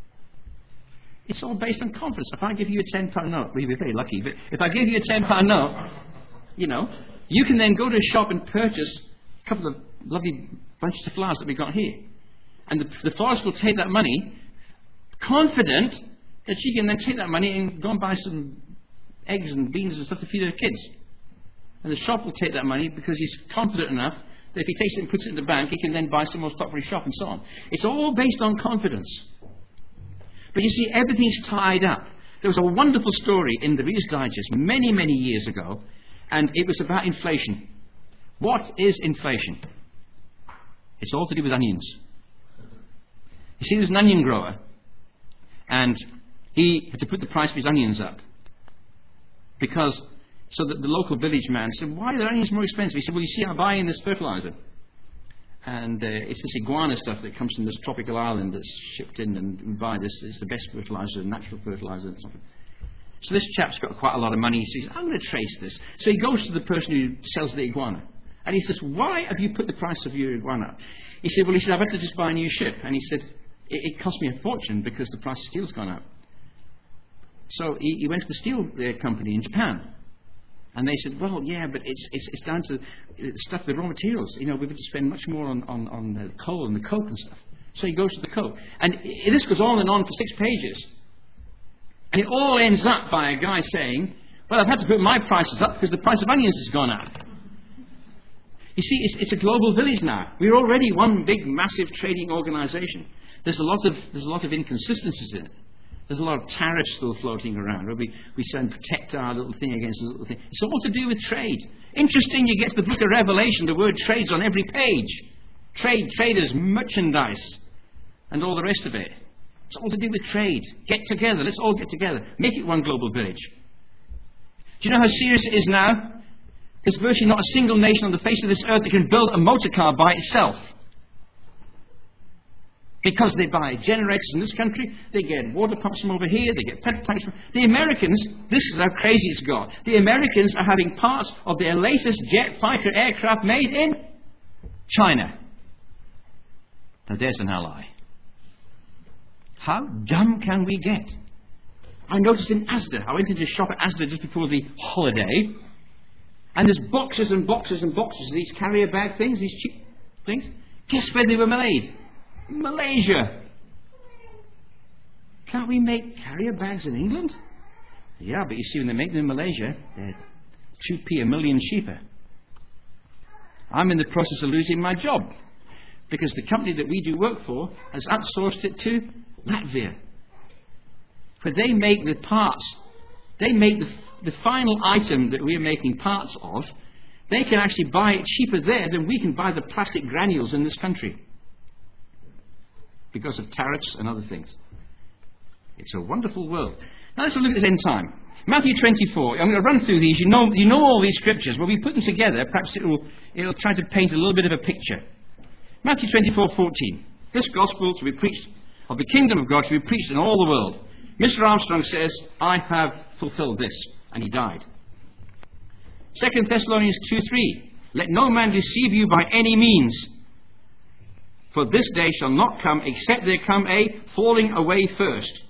It's all based on confidence. If I give you a £10 note, we'd be very lucky, but if I give you a £10 note, you can then go to a shop and purchase a couple of lovely bunches of flowers that we got here. And the florist will take that money, confident that she can then take that money and go and buy some eggs and beans and stuff to feed her kids. And the shop will take that money because he's confident enough that if he takes it and puts it in the bank, he can then buy some more stock for his shop and so on. It's all based on confidence. But you see, everything's tied up. There was a wonderful story in the Reader's Digest many, many years ago, and it was about inflation. What is inflation? It's all to do with onions. You see, there's an onion grower, and he had to put the price of his onions up. So that the local village man said, why are the onions more expensive? He said, well, you see, I buy in this fertilizer. And it's this iguana stuff that comes from this tropical island that's shipped in, and we buy this. It's the best fertilizer, natural fertilizer and something. So this chap's got quite a lot of money. He says, I'm going to trace this. So he goes to the person who sells the iguana. And he says, why have you put the price of your iguana up? He said, I've had to just buy a new ship. And he said, it cost me a fortune because the price of steel's gone up. So he went to the steel company in Japan. And they said, well, yeah, but it's down to stuff, the raw materials. We've got to spend much more on the coal and the coke and stuff. So he goes to the coke. And this goes on and on for 6 pages. And it all ends up by a guy saying, well, I've had to put my prices up because the price of onions has gone up. You see, it's a global village now. We're already one big, massive trading organization. There's a lot of inconsistencies in it. There's a lot of tariffs still floating around where we protect our little thing against a little thing. It's all to do with trade. Interesting, you get to the book of Revelation, the word trade's on every page. Traders, merchandise, and all the rest of it. It's all to do with trade. Get together. Let's all get together. Make it one global village. Do you know how serious it is now? There's virtually not a single nation on the face of this earth that can build a motor car by itself. Because they buy generators in this country, they get water pumps from over here, they get petrol tanks from... The Americans, this is how crazy it's got. The Americans are having parts of their latest jet fighter aircraft made in China. Now there's an ally. How dumb can we get? I noticed in Asda, I went into a shop at Asda just before the holiday, and there's boxes and boxes and boxes of these carrier bag things, these cheap things. Guess where they were made? Malaysia. Can't we make carrier bags in England? Yeah, but you see, when they make them in Malaysia, they're 2p a million cheaper. I'm in the process of losing my job because the company that we do work for has outsourced it to Latvia. Where they make the parts, they make the final item that we're making parts of, they can actually buy it cheaper there than we can buy the plastic granules in this country. Because of tariffs and other things. It's a wonderful world. Now let's look at the end time. Matthew 24. I'm going to run through these. You know all these scriptures. When we put them together, perhaps it'll try to paint a little bit of a picture. Matthew 24:14. This gospel to be preached of the kingdom of God to be preached in all the world. Mr. Armstrong says, I have fulfilled this, and he died. 2 Thessalonians 2:3, let no man deceive you by any means, for this day shall not come except there come a falling away first.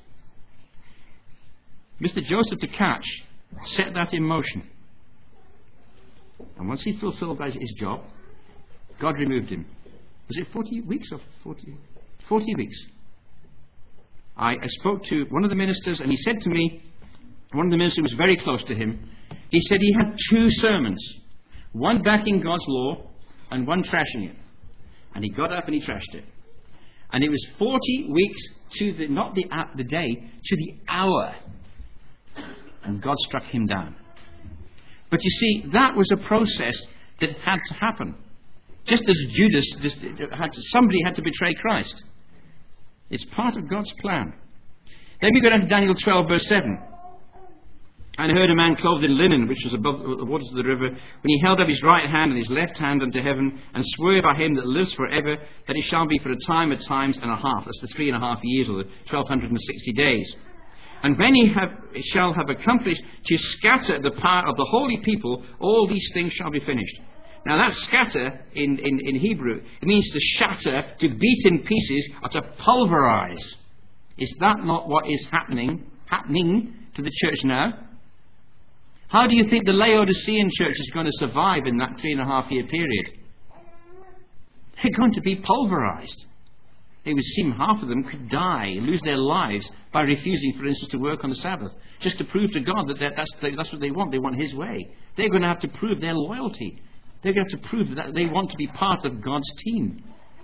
Mr. Joseph Tkach set that in motion. And once he fulfilled his job, God removed him. Was it 40 weeks or 40 weeks? I spoke to one of the ministers, and he said to me, one of the ministers was very close to him, he said he had 2 sermons, one backing God's law and one trashing it. And he got up and he trashed it. And it was 40 weeks to the, not the day, to the hour. And God struck him down. But you see, that was a process that had to happen. Just as Judas, somebody had to betray Christ. It's part of God's plan. Then we go down to Daniel 12, verse 7. And I heard a man clothed in linen, which was above the waters of the river, when he held up his right hand and his left hand unto heaven, and swore by him that lives forever, that it shall be for a time of times and a half. That's the 3.5 years, or the 1260 days. And when he shall have accomplished to scatter the power of the holy people, all these things shall be finished. Now that scatter in Hebrew, it means to shatter, to beat in pieces, or to pulverize. Is that not what is happening to the church now? How do you think the Laodicean church is going to survive in that 3.5 year period? They're going to be pulverized. It would seem half of them could die, lose their lives by refusing, for instance, to work on the Sabbath, just to prove to God that that's what they want. They want His way. They're going to have to prove their loyalty. They're going to have to prove that they want to be part of God's team.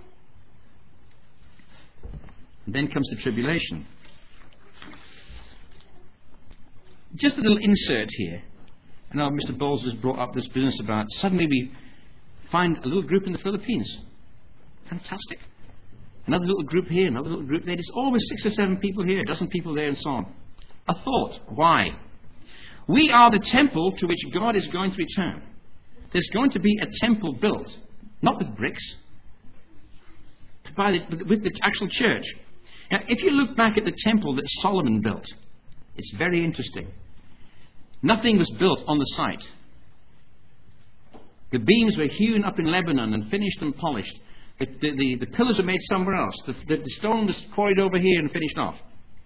And then comes the tribulation. Just a little insert here. I know Mr. Bowles has brought up this business about suddenly we find a little group in the Philippines. Fantastic. Another little group here, another little group there. There's always 6 or 7 people here, a dozen people there, and so on. A thought. Why? We are the temple to which God is going to return. There's going to be a temple built, not with bricks, but with the actual church. Now, if you look back at the temple that Solomon built, it's very interesting. Nothing was built on the site. The beams were hewn up in Lebanon and finished and polished. The pillars were made somewhere else. The stone was quarried over here and finished off.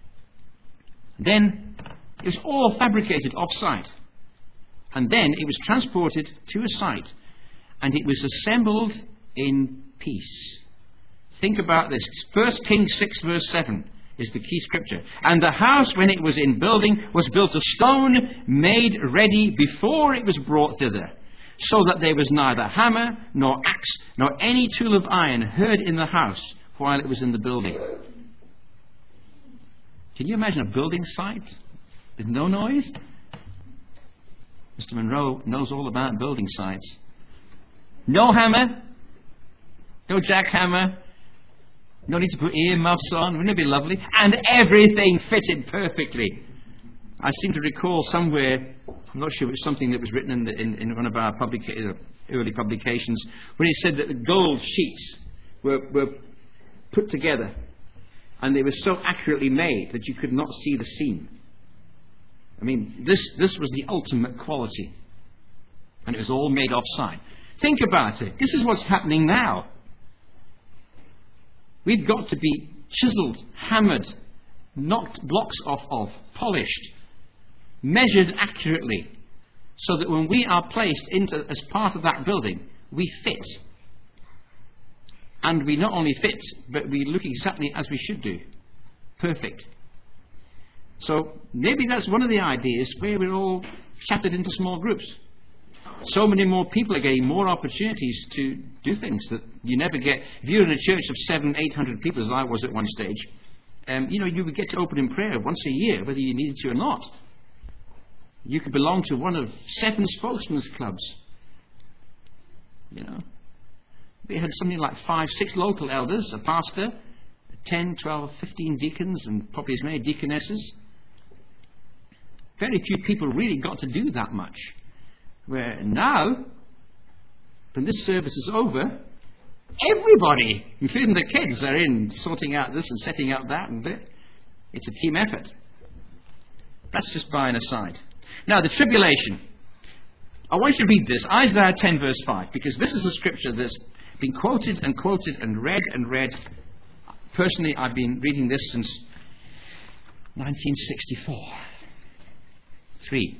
Then it was all fabricated off-site. And then it was transported to a site. And it was assembled in peace. Think about this. 1 Kings 6 verse 7 is the key scripture. And the house, when it was in building, was built of stone made ready before it was brought thither, so that there was neither hammer, nor axe, nor any tool of iron heard in the house while it was in the building. Can you imagine a building site with no noise? Mr. Monroe knows all about building sites. No hammer, no jackhammer, no need to put earmuffs on. Wouldn't it be lovely? And everything fitted perfectly. I seem to recall somewhere, I'm not sure, it was something that was written in one of our early publications, when it said that the gold sheets were put together and they were so accurately made that you could not see the seam. I mean, this was the ultimate quality. And it was all made off-site. Think about it. This is what's happening now. We've got to be chiseled, hammered, knocked blocks off of, polished, measured accurately, so that when we are placed into as part of that building, we fit. And we not only fit, but we look exactly as we should do. Perfect. So maybe that's one of the ideas where we're all shattered into small groups. So many more people are getting more opportunities to do things that you never get. If you're in a church of 700-800 people, as I was at one stage, you would get to open in prayer once a year, whether you needed to or not. You could belong to one of 7 spokesmen's clubs. We had something like 5-6 local elders, a pastor, 10, 12, 15 deacons, and probably as many deaconesses. Very few people really got to do that much. Where now, when this service is over, everybody, including the kids, are in sorting out this and setting up that and that. It's a team effort. That's just by an aside. Now, the tribulation. I want you to read this, Isaiah 10 verse 5, because this is a scripture that's been quoted and quoted and read and read. Personally, I've been reading this since 1964. 3.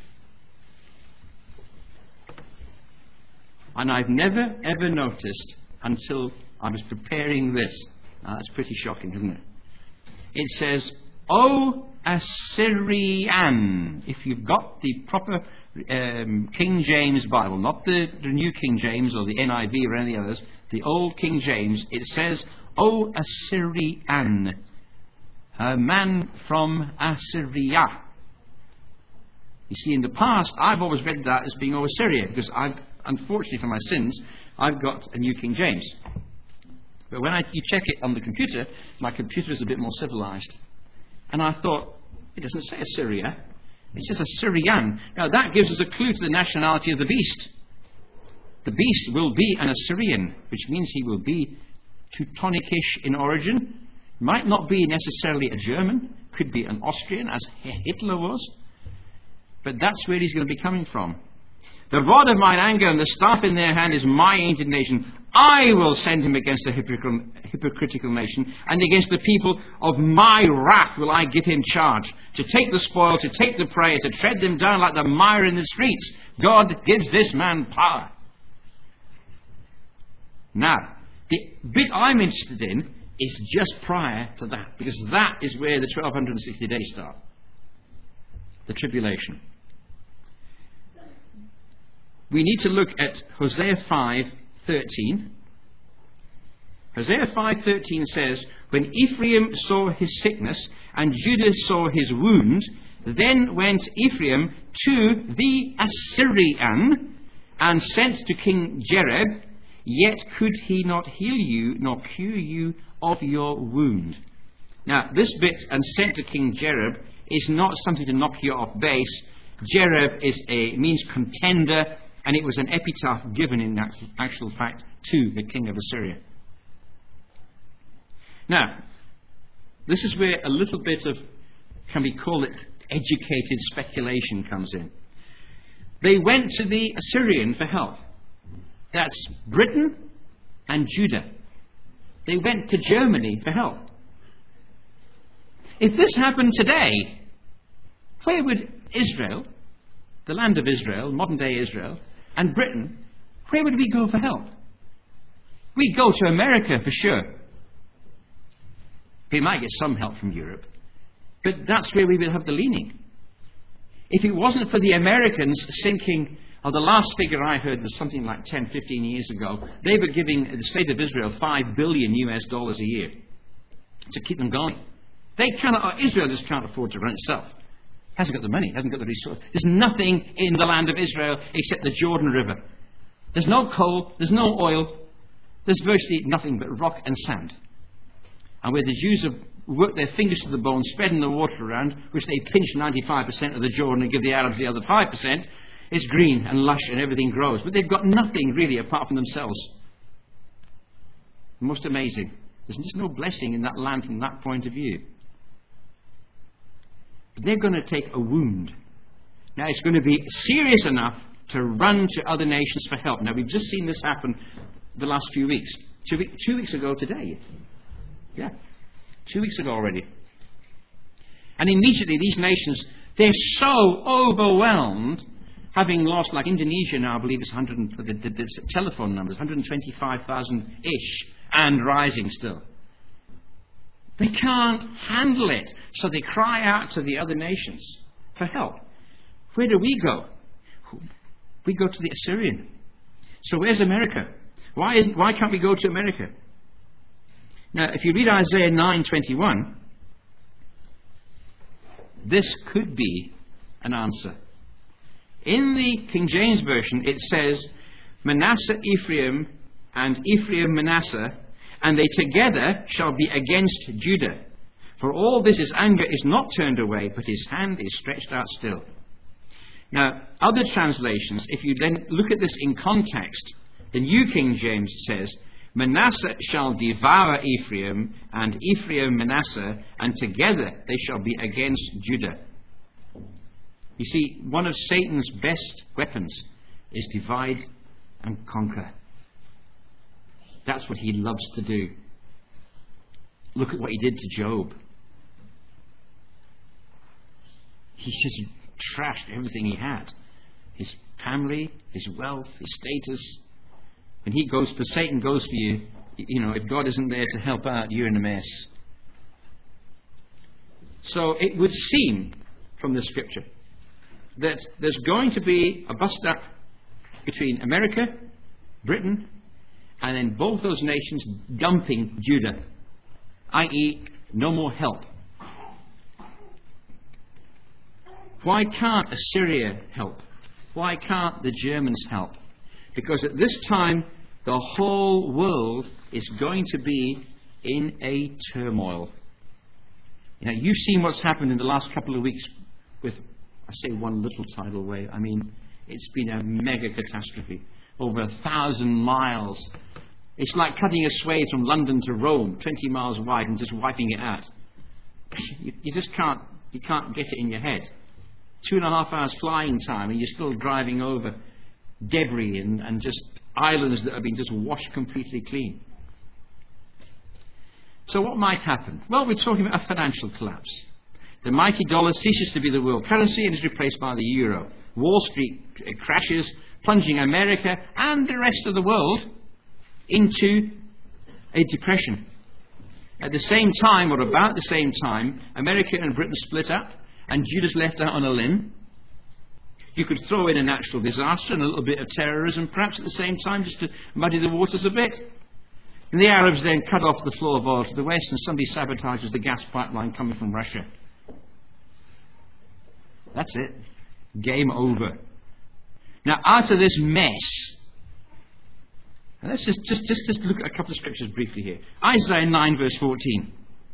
And I've never ever noticed until I was preparing this. Now, that's pretty shocking, isn't it? It says, O Assyrian. If you've got the proper King James Bible, not the New King James or the NIV or any others, the old King James, it says, O Assyrian, a man from Assyria. You see, in the past, I've always read that as being O Assyria, because unfortunately for my sins, I've got a New King James. But when you check it on the computer, my computer is a bit more civilized. And I thought, it doesn't say Assyria, it says Assyrian. Now that gives us a clue to the nationality of the beast. The beast will be an Assyrian, which means he will be Teutonic-ish in origin. Might not be necessarily a German, could be an Austrian, as Hitler was. But that's where he's going to be coming from. The rod of mine anger and the staff in their hand is my indignation. I will send him against a hypocritical nation, and against the people of my wrath will I give him charge, to take the spoil, to take the prey, to tread them down like the mire in the streets. God gives this man power. Now, the bit I'm interested in is just prior to that, because that is where the 1260 days start. The tribulation. We need to look at Hosea 5:13. Hosea 5:13 says, when Ephraim saw his sickness and Judah saw his wound, then went Ephraim to the Assyrian and sent to King Jareb, yet could he not heal you nor cure you of your wound. Now, this bit, and sent to King Jareb, is not something to knock you off base. Jareb means contender, and it was an epitaph given in actual fact to the king of Assyria. Now, this is where a little bit of, can we call it, educated speculation comes in. They went to the Assyrian for help. That's Britain and Judah. They went to Germany for help. If this happened today, where would Israel, the land of Israel, modern day Israel, and Britain, where would we go for help? We'd go to America for sure. We might get some help from Europe, but that's where we would have the leaning. If it wasn't for the Americans sinking, or the last figure I heard was something like 10, 15 years ago, they were giving the state of Israel $5 billion a year to keep them going. They cannot, Israel just can't afford to run itself. Hasn't got the money, hasn't got the resource. There's nothing in the land of Israel except the Jordan River. There's no coal, there's no oil, there's virtually nothing but rock and sand. And where the Jews have worked their fingers to the bone, spreading the water around, which they pinch 95% of the Jordan and give the Arabs the other 5%, it's green and lush and everything grows. But they've got nothing really apart from themselves. Most amazing. There's just no blessing in that land from that point of view. But they're going to take a wound. Now it's going to be serious enough to run to other nations for help. Now we've just seen this happen the last few weeks. 2 weeks ago today. Yeah, 2 weeks ago already. And immediately these nations, they're so overwhelmed, having lost, like Indonesia now, I believe it's the telephone numbers, 125,000-ish, and rising still. They can't handle it, so they cry out to the other nations for help. Where do we go? We go to the Assyrian. So where's America? Why can't we go to America? Now, if you read Isaiah 9:21, this could be an answer. In the King James Version, it says, Manasseh Ephraim and Ephraim Manasseh, and they together shall be against Judah. For all this his anger is not turned away, but his hand is stretched out still. Now, other translations, if you then look at this in context, the New King James says, Manasseh shall devour Ephraim, and Ephraim Manasseh, and together they shall be against Judah. You see, one of Satan's best weapons is divide and conquer. That's what he loves to do. Look at what he did to Job. He just trashed everything he had. His family, his wealth, his status. When he goes for, Satan goes for you, if God isn't there to help out, you're in a mess. So it would seem from the scripture that there's going to be a bust-up between America, Britain, and then both those nations dumping Judah, i.e., no more help. Why can't Assyria help? Why can't the Germans help? Because at this time, the whole world is going to be in a turmoil. You've seen what's happened in the last couple of weeks with, I say, one little tidal wave. I mean, it's been a mega catastrophe. Over 1,000 miles. It's like cutting a swathe from London to Rome, 20 miles wide, and just wiping it out. You just can't get it in your head. 2.5 hours flying time, and you're still driving over debris and just islands that have been just washed completely clean. So what might happen? Well, we're talking about a financial collapse. The mighty dollar ceases to be the world currency and is replaced by the euro. Wall Street crashes, plunging America and the rest of the world into a depression. At the same time, or about the same time, America and Britain split up, and Judah's left out on a limb. You could throw in a natural disaster and a little bit of terrorism, perhaps at the same time, just to muddy the waters a bit. And the Arabs then cut off the flow of oil to the west, and somebody sabotages the gas pipeline coming from Russia. That's it. Game over. Now, out of this mess, and let's just look at a couple of scriptures briefly here. Isaiah 9 verse 14.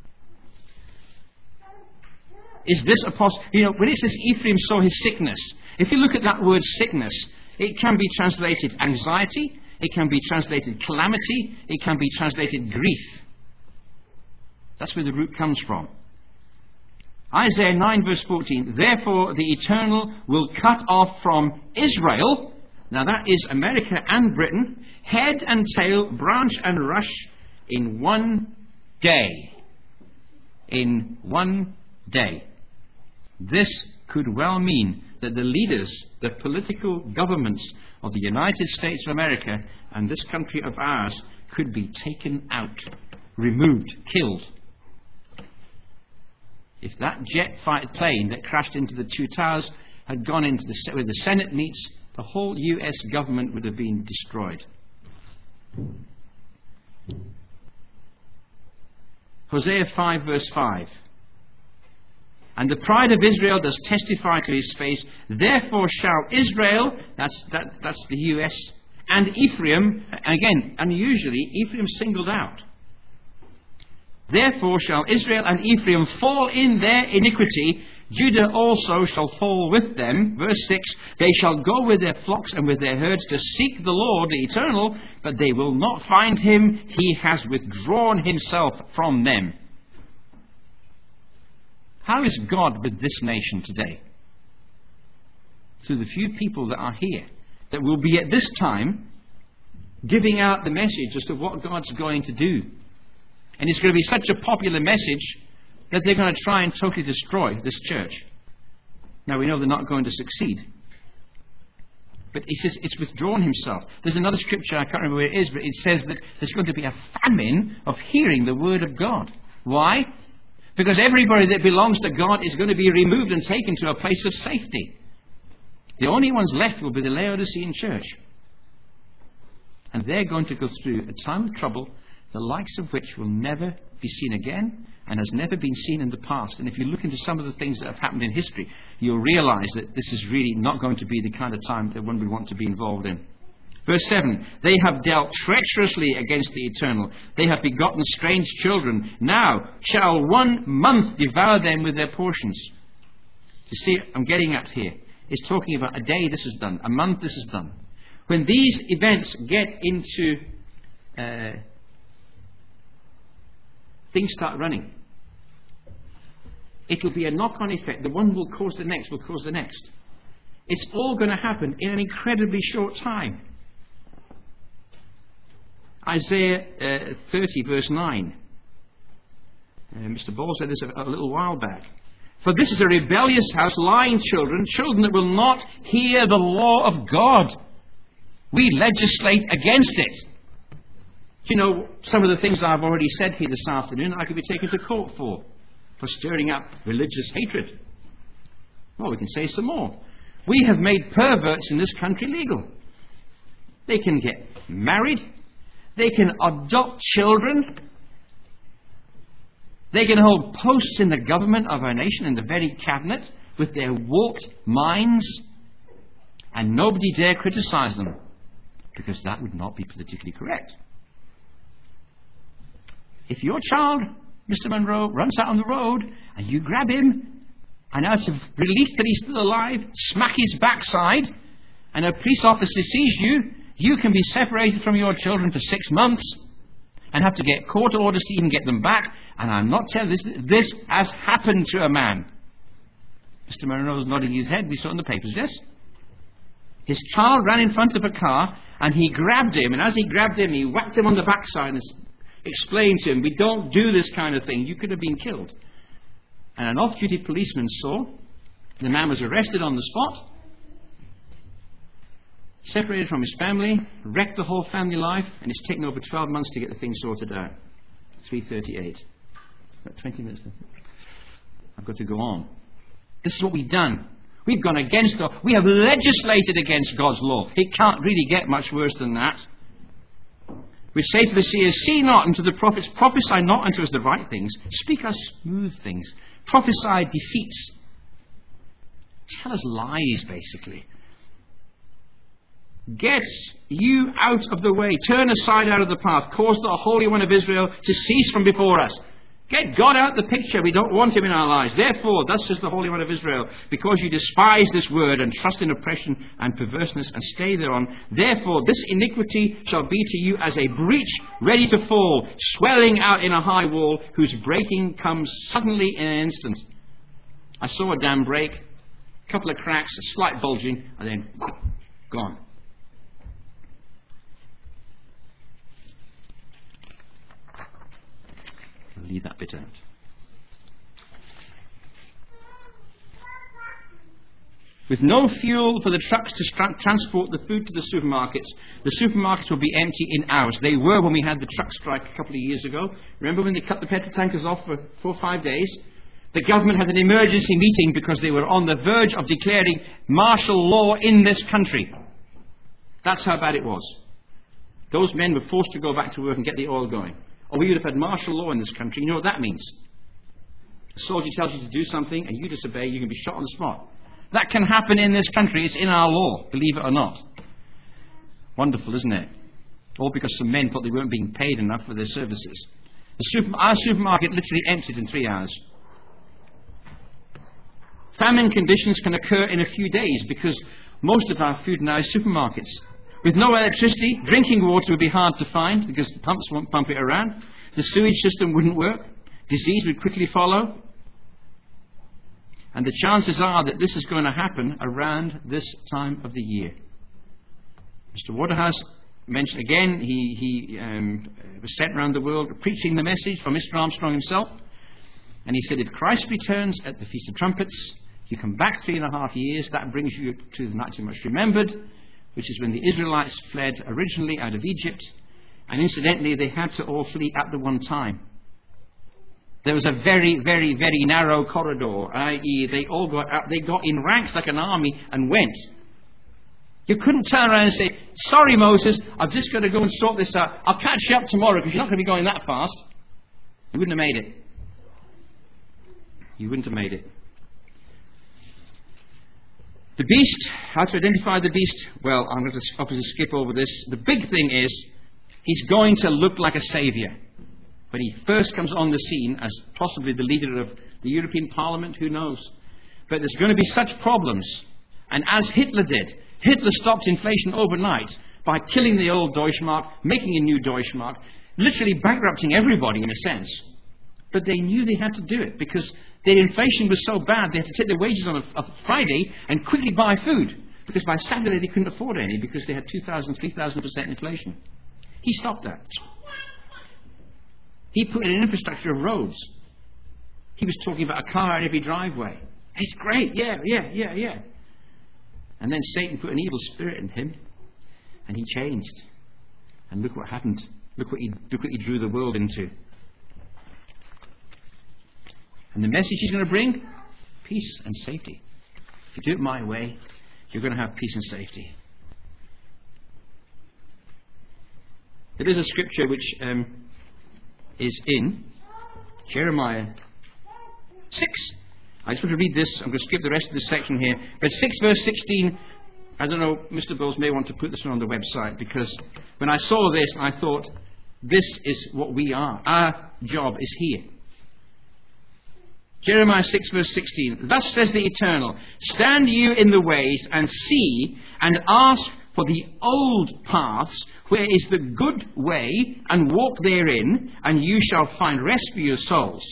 Is this apostle? When it says Ephraim saw his sickness, if you look at that word sickness, it can be translated anxiety, it can be translated calamity, it can be translated grief. That's where the root comes from. Isaiah 9 verse 14. Therefore the Eternal will cut off from Israel, now that is America and Britain, head and tail, branch and rush in one day. In one day. This could well mean that the leaders, the political governments of the United States of America and this country of ours could be taken out, removed, killed. If that jet fighter plane that crashed into the two towers had gone into where the Senate meets, the whole US government would have been destroyed. Hosea 5 verse 5. And the pride of Israel does testify to his face. Therefore shall Israel, that's the US, and Ephraim, again, unusually, Ephraim singled out. Therefore shall Israel and Ephraim fall in their iniquity. Judah also shall fall with them. Verse 6, they shall go with their flocks and with their herds to seek the Lord, the Eternal, but they will not find him. He has withdrawn himself from them. How is God with this nation today? Through the few people that are here, that will be at this time giving out the message as to what God's going to do. And it's going to be such a popular message that they're going to try and totally destroy this church. Now we know they're not going to succeed. But he says it's withdrawn himself. There's another scripture, I can't remember where it is, but it says that there's going to be a famine of hearing the word of God. Why? Because everybody that belongs to God is going to be removed and taken to a place of safety. The only ones left will be the Laodicean church. And they're going to go through a time of trouble, the likes of which will never be seen again and has never been seen in the past. And if you look into some of the things that have happened in history, you'll realize that this is really not going to be the kind of time that one would want to be involved in. Verse 7, they have dealt treacherously against the Eternal. They have begotten strange children. Now shall 1 month devour them with their portions. You see, I'm getting at here. It's talking about a day this is done, a month this is done. When these events get into things start running. It will be a knock-on effect. The one will cause the next, will cause the next. It's all going to happen in an incredibly short time. Isaiah 30 verse 9. Mr. Ball said this a little while back. For this is a rebellious house, lying children, children that will not hear the law of God. We legislate against it. You know, some of the things I've already said here this afternoon, I could be taken to court for stirring up religious hatred. Well, we can say some more. We have made perverts in this country legal. They can get married. They can adopt children. They can hold posts in the government of our nation, in the very cabinet, with their warped minds. And nobody dare criticize them, because that would not be politically correct. If your child, Mr. Monroe, runs out on the road and you grab him, and out of relief that he's still alive, smack his backside, and a police officer sees you, you can be separated from your children for 6 months and have to get court orders to even get them back. And I'm not telling you, this has happened to a man. Mr. Monroe's nodding his head. We saw it in the papers, yes? His child ran in front of a car and he grabbed him, and as he grabbed him, he whacked him on the backside and explained to him, we don't do this kind of thing. You could have been killed. And an off-duty policeman saw. The man was arrested on the spot, separated from his family, wrecked the whole family life, and it's taken over 12 months to get the thing sorted out. 3:38. About 20 minutes. I've got to go on. This is what we've done. We've gone against we have legislated against God's law. It can't really get much worse than that. We say to the seers, see not, and to the prophets, prophesy not unto us the right things. Speak us smooth things. Prophesy deceits. Tell us lies, basically. Get you out of the way. Turn aside out of the path. Cause the Holy One of Israel to cease from before us. Get God out the picture. We don't want him in our lives. Therefore, thus says the Holy One of Israel, because you despise this word and trust in oppression and perverseness and stay thereon, therefore this iniquity shall be to you as a breach ready to fall, swelling out in a high wall, whose breaking comes suddenly in an instant. I saw a dam break, a couple of cracks, a slight bulging, and then gone. I'll leave that bit out. With no fuel for the trucks to transport the food to the supermarkets will be empty in hours. They were when we had the truck strike a couple of years ago. Remember when they cut the petrol tankers off for 4 or 5 days? The government had an emergency meeting because they were on the verge of declaring martial law in this country. That's how bad it was. Those men were forced to go back to work and get the oil going. Or we would have had martial law in this country. You know what that means? A soldier tells you to do something and you disobey, you can be shot on the spot. That can happen in this country. It's in our law, believe it or not. Wonderful, isn't it? All because some men thought they weren't being paid enough for their services. Our supermarket literally emptied in 3 hours. Famine conditions can occur in a few days because most of our food now is supermarkets. With no electricity, drinking water would be hard to find because the pumps won't pump it around. The sewage system wouldn't work. Disease would quickly follow. And the chances are that this is going to happen around this time of the year. Mr. Waterhouse mentioned again, he was sent around the world preaching the message from Mr. Armstrong himself. And he said, if Christ returns at the Feast of Trumpets, you come back 3.5 years, that brings you to the night you must remembered, which is when the Israelites fled originally out of Egypt. And incidentally, they had to all flee at the one time. There was a very, very, very narrow corridor, i.e. they all got out, they got in ranks like an army and went. You couldn't turn around and say, sorry Moses, I've just got to go and sort this out. I'll catch you up tomorrow because you're not going to be going that fast. You wouldn't have made it. You wouldn't have made it. The beast, how to identify the beast? Well, I'm going to obviously skip over this. The big thing is, he's going to look like a saviour. When he first comes on the scene as possibly the leader of the European Parliament, who knows? But there's going to be such problems. And as Hitler did, Hitler stopped inflation overnight by killing the old Deutschmark, making a new Deutschmark, literally bankrupting everybody in a sense. But they knew they had to do it because their inflation was so bad they had to take their wages on a Friday and quickly buy food. Because by Saturday they couldn't afford any because they had 2,000, 3,000% inflation. He stopped that. He put in an infrastructure of roads. He was talking about a car in every driveway. It's great, yeah. And then Satan put an evil spirit in him, and he changed. And look what happened. Look what he drew the world into. And the message he's going to bring? Peace and safety. If you do it my way, you're going to have peace and safety. There is a scripture which is in Jeremiah 6. I just want to read this. I'm going to skip the rest of this section here. But 6 verse 16, I don't know, Mr. Bowles may want to put this one on the website, because when I saw this, I thought, this is what we are. Our job is here. Jeremiah 6 verse 16. Thus says the Eternal, stand you in the ways and see and ask for the old paths, where is the good way, and walk therein, and you shall find rest for your souls.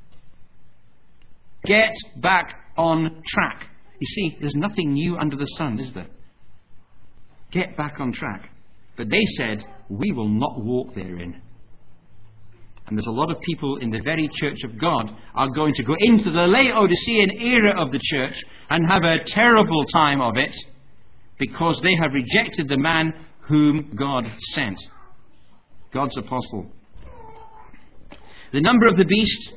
Get back on track. You see, there's nothing new under the sun, is there? Get back on track. But they said, we will not walk therein. And there's a lot of people in the very church of God are going to go into the Laodicean era of the church and have a terrible time of it because they have rejected the man whom God sent. God's apostle. The number of the beast,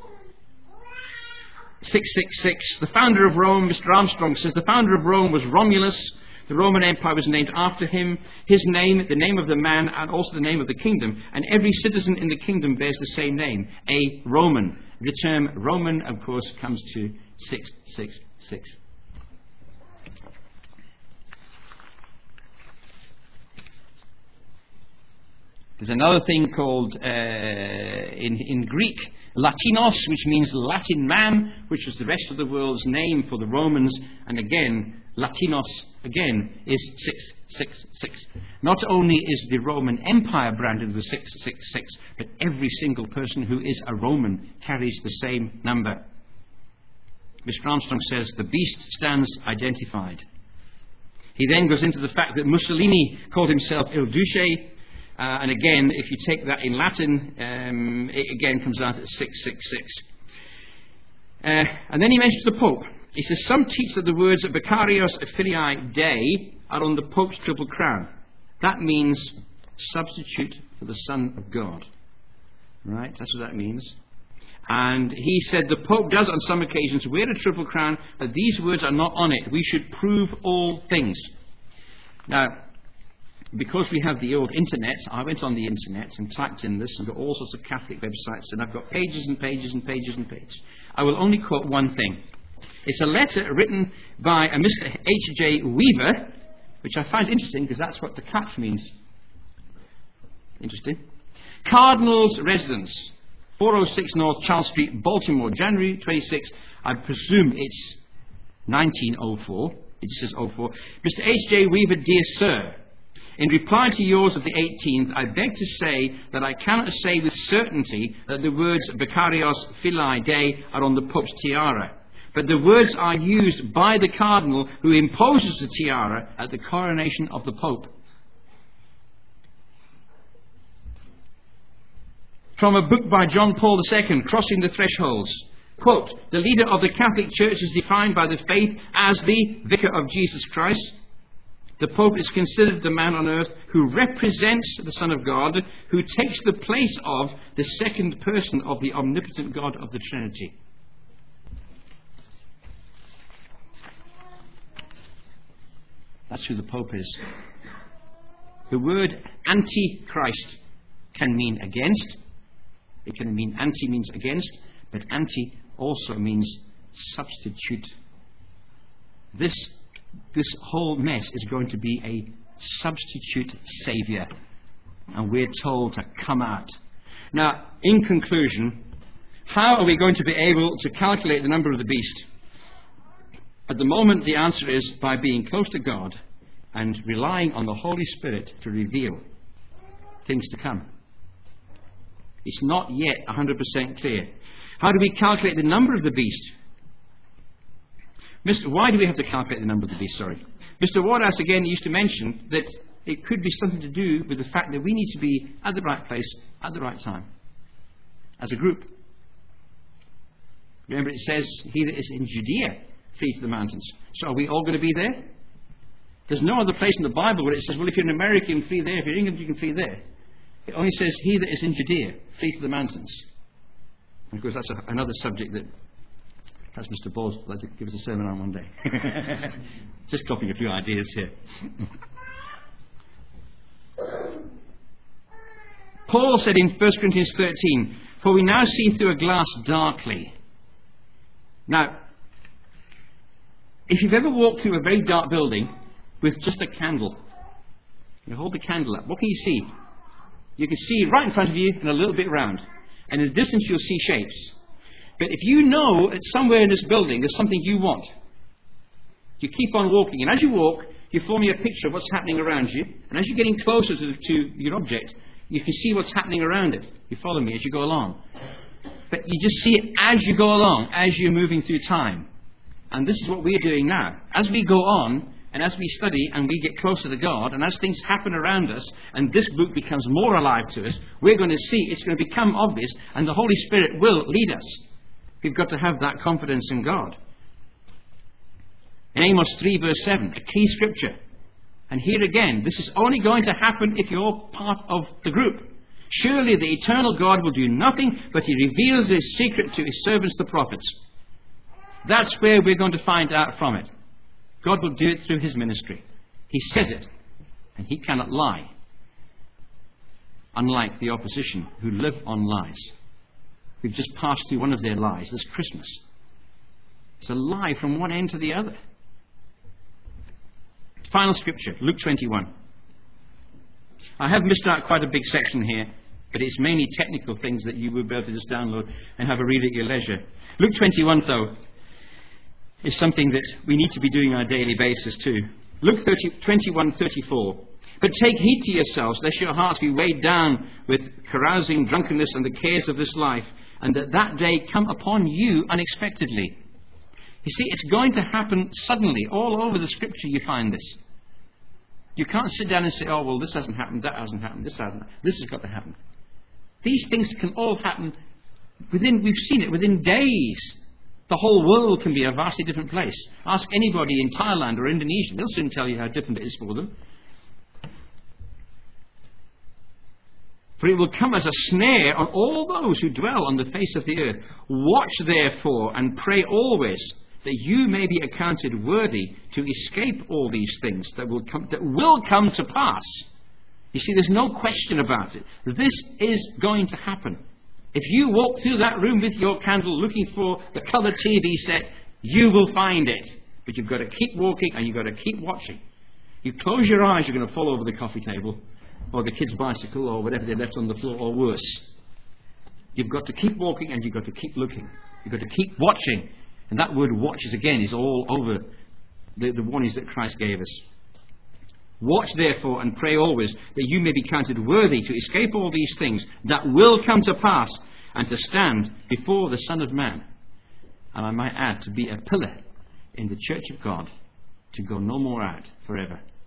666. The founder of Rome, Mr. Armstrong says, the founder of Rome was Romulus. The Roman Empire was named after him. His name, the name of the man, and also the name of the kingdom. And every citizen in the kingdom bears the same name, a Roman. The term Roman, of course, comes to 666. There's another thing called, in Greek, Latinos, which means Latin man, which was the rest of the world's name for the Romans. And again, Latinos, again, is 666. Not only is the Roman Empire branded with 666, but every single person who is a Roman carries the same number. Mr. Armstrong says the beast stands identified. He then goes into the fact that Mussolini called himself Il Duce. And again, if you take that in Latin, it again comes out at 666. And then he mentions the Pope. He says, some teach that the words Vicarios Filii Dei are on the Pope's triple crown. That means substitute for the Son of God. Right? That's what that means. And he said the Pope does on some occasions wear a triple crown, but these words are not on it. We should prove all things. Now, because we have the old internet, I went on the internet and typed in this and got all sorts of Catholic websites, and I've got pages and pages and pages and pages. I will only quote one thing. It's a letter written by a Mr. H.J. Weaver, which I find interesting because that's what the catch means. Interesting. Cardinal's Residence, 406 North Charles Street, Baltimore, January 26. I presume it's 1904. It just says 04. Mr. H.J. Weaver, dear sir, in reply to yours of the 18th, I beg to say that I cannot say with certainty that the words Vicarios Filii Dei are on the Pope's tiara. But the words are used by the Cardinal who imposes the tiara at the coronation of the Pope. From a book by John Paul II, Crossing the Thresholds. Quote, the leader of the Catholic Church is defined by the faith as the Vicar of Jesus Christ. The Pope is considered the man on earth who represents the Son of God, who takes the place of the second person of the omnipotent God of the Trinity. That's who the Pope is. The word Antichrist can mean against. It can mean anti means against, but anti also means substitute. This whole mess is going to be a substitute saviour, and we're told to come out. Now, in conclusion, how are we going to be able to calculate the number of the beast? At the moment, the answer is by being close to God and relying on the Holy Spirit to reveal things to come. It's not yet 100% clear. How do we calculate the number of the beast? Why do we have to calculate the number of the beast? Sorry. Mr. Wardass again used to mention that it could be something to do with the fact that we need to be at the right place at the right time as a group. Remember, it says, he that is in Judea, flee to the mountains. So are we all going to be there? There's no other place in the Bible where it says, well, if you're in America, you can flee there. If you're in England, you can flee there. It only says, he that is in Judea, flee to the mountains. And of course, that's another subject that perhaps Mr. Ball's would like to give us a sermon on one day. Just copying a few ideas here. Paul said in 1 Corinthians 13, for we now see through a glass darkly. Now, if you've ever walked through a very dark building with just a candle, you hold the candle up, what can you see? You can see right in front of you and a little bit round. And in the distance you'll see shapes. But if you know that somewhere in this building there's something you want, you keep on walking. And as you walk, you're forming a picture of what's happening around you. And as you're getting closer to your object, you can see what's happening around it. You follow me as you go along. But you just see it as you go along, as you're moving through time. And this is what we're doing now. As we go on, and as we study and we get closer to God, and as things happen around us, and this book becomes more alive to us, we're going to see it's going to become obvious, and the Holy Spirit will lead us. We've got to have that confidence in God. In Amos 3 verse 7, a key scripture. And here again, this is only going to happen if you're part of the group. Surely the eternal God will do nothing, but he reveals his secret to his servants, the prophets. That's where we're going to find out from it. God will do it through his ministry. He says it, and he cannot lie. Unlike the opposition who live on lies. We've just passed through one of their lies this Christmas. It's a lie from one end to the other. Final scripture, Luke 21. I have missed out quite a big section here, but it's mainly technical things that you will be able to just download and have a read at your leisure. Luke 21, though, is something that we need to be doing on a daily basis too. Luke 21:34. But take heed to yourselves, lest your hearts be weighed down with carousing, drunkenness, and the cares of this life, and that day come upon you unexpectedly. You see, it's going to happen suddenly. All over the scripture you find this. You can't sit down and say, oh, well, this hasn't happened, that hasn't happened, this hasn't happened. This has got to happen. These things can all happen we've seen it, within days. The whole world can be a vastly different place. Ask anybody in Thailand or Indonesia. They'll soon tell you how different it is for them. For it will come as a snare on all those who dwell on the face of the earth. Watch therefore and pray always that you may be accounted worthy to escape all these things that will come to pass. You see, there's no question about it. This is going to happen. If you walk through that room with your candle looking for the colour TV set, you will find it. But you've got to keep walking and you've got to keep watching. You close your eyes, you're going to fall over the coffee table or the kid's bicycle or whatever they left on the floor, or worse. You've got to keep walking and you've got to keep looking. You've got to keep watching. And that word watches again is all over the warnings that Christ gave us. Watch therefore and pray always that you may be counted worthy to escape all these things that will come to pass and to stand before the Son of Man. And I might add, to be a pillar in the church of God, to go no more out forever.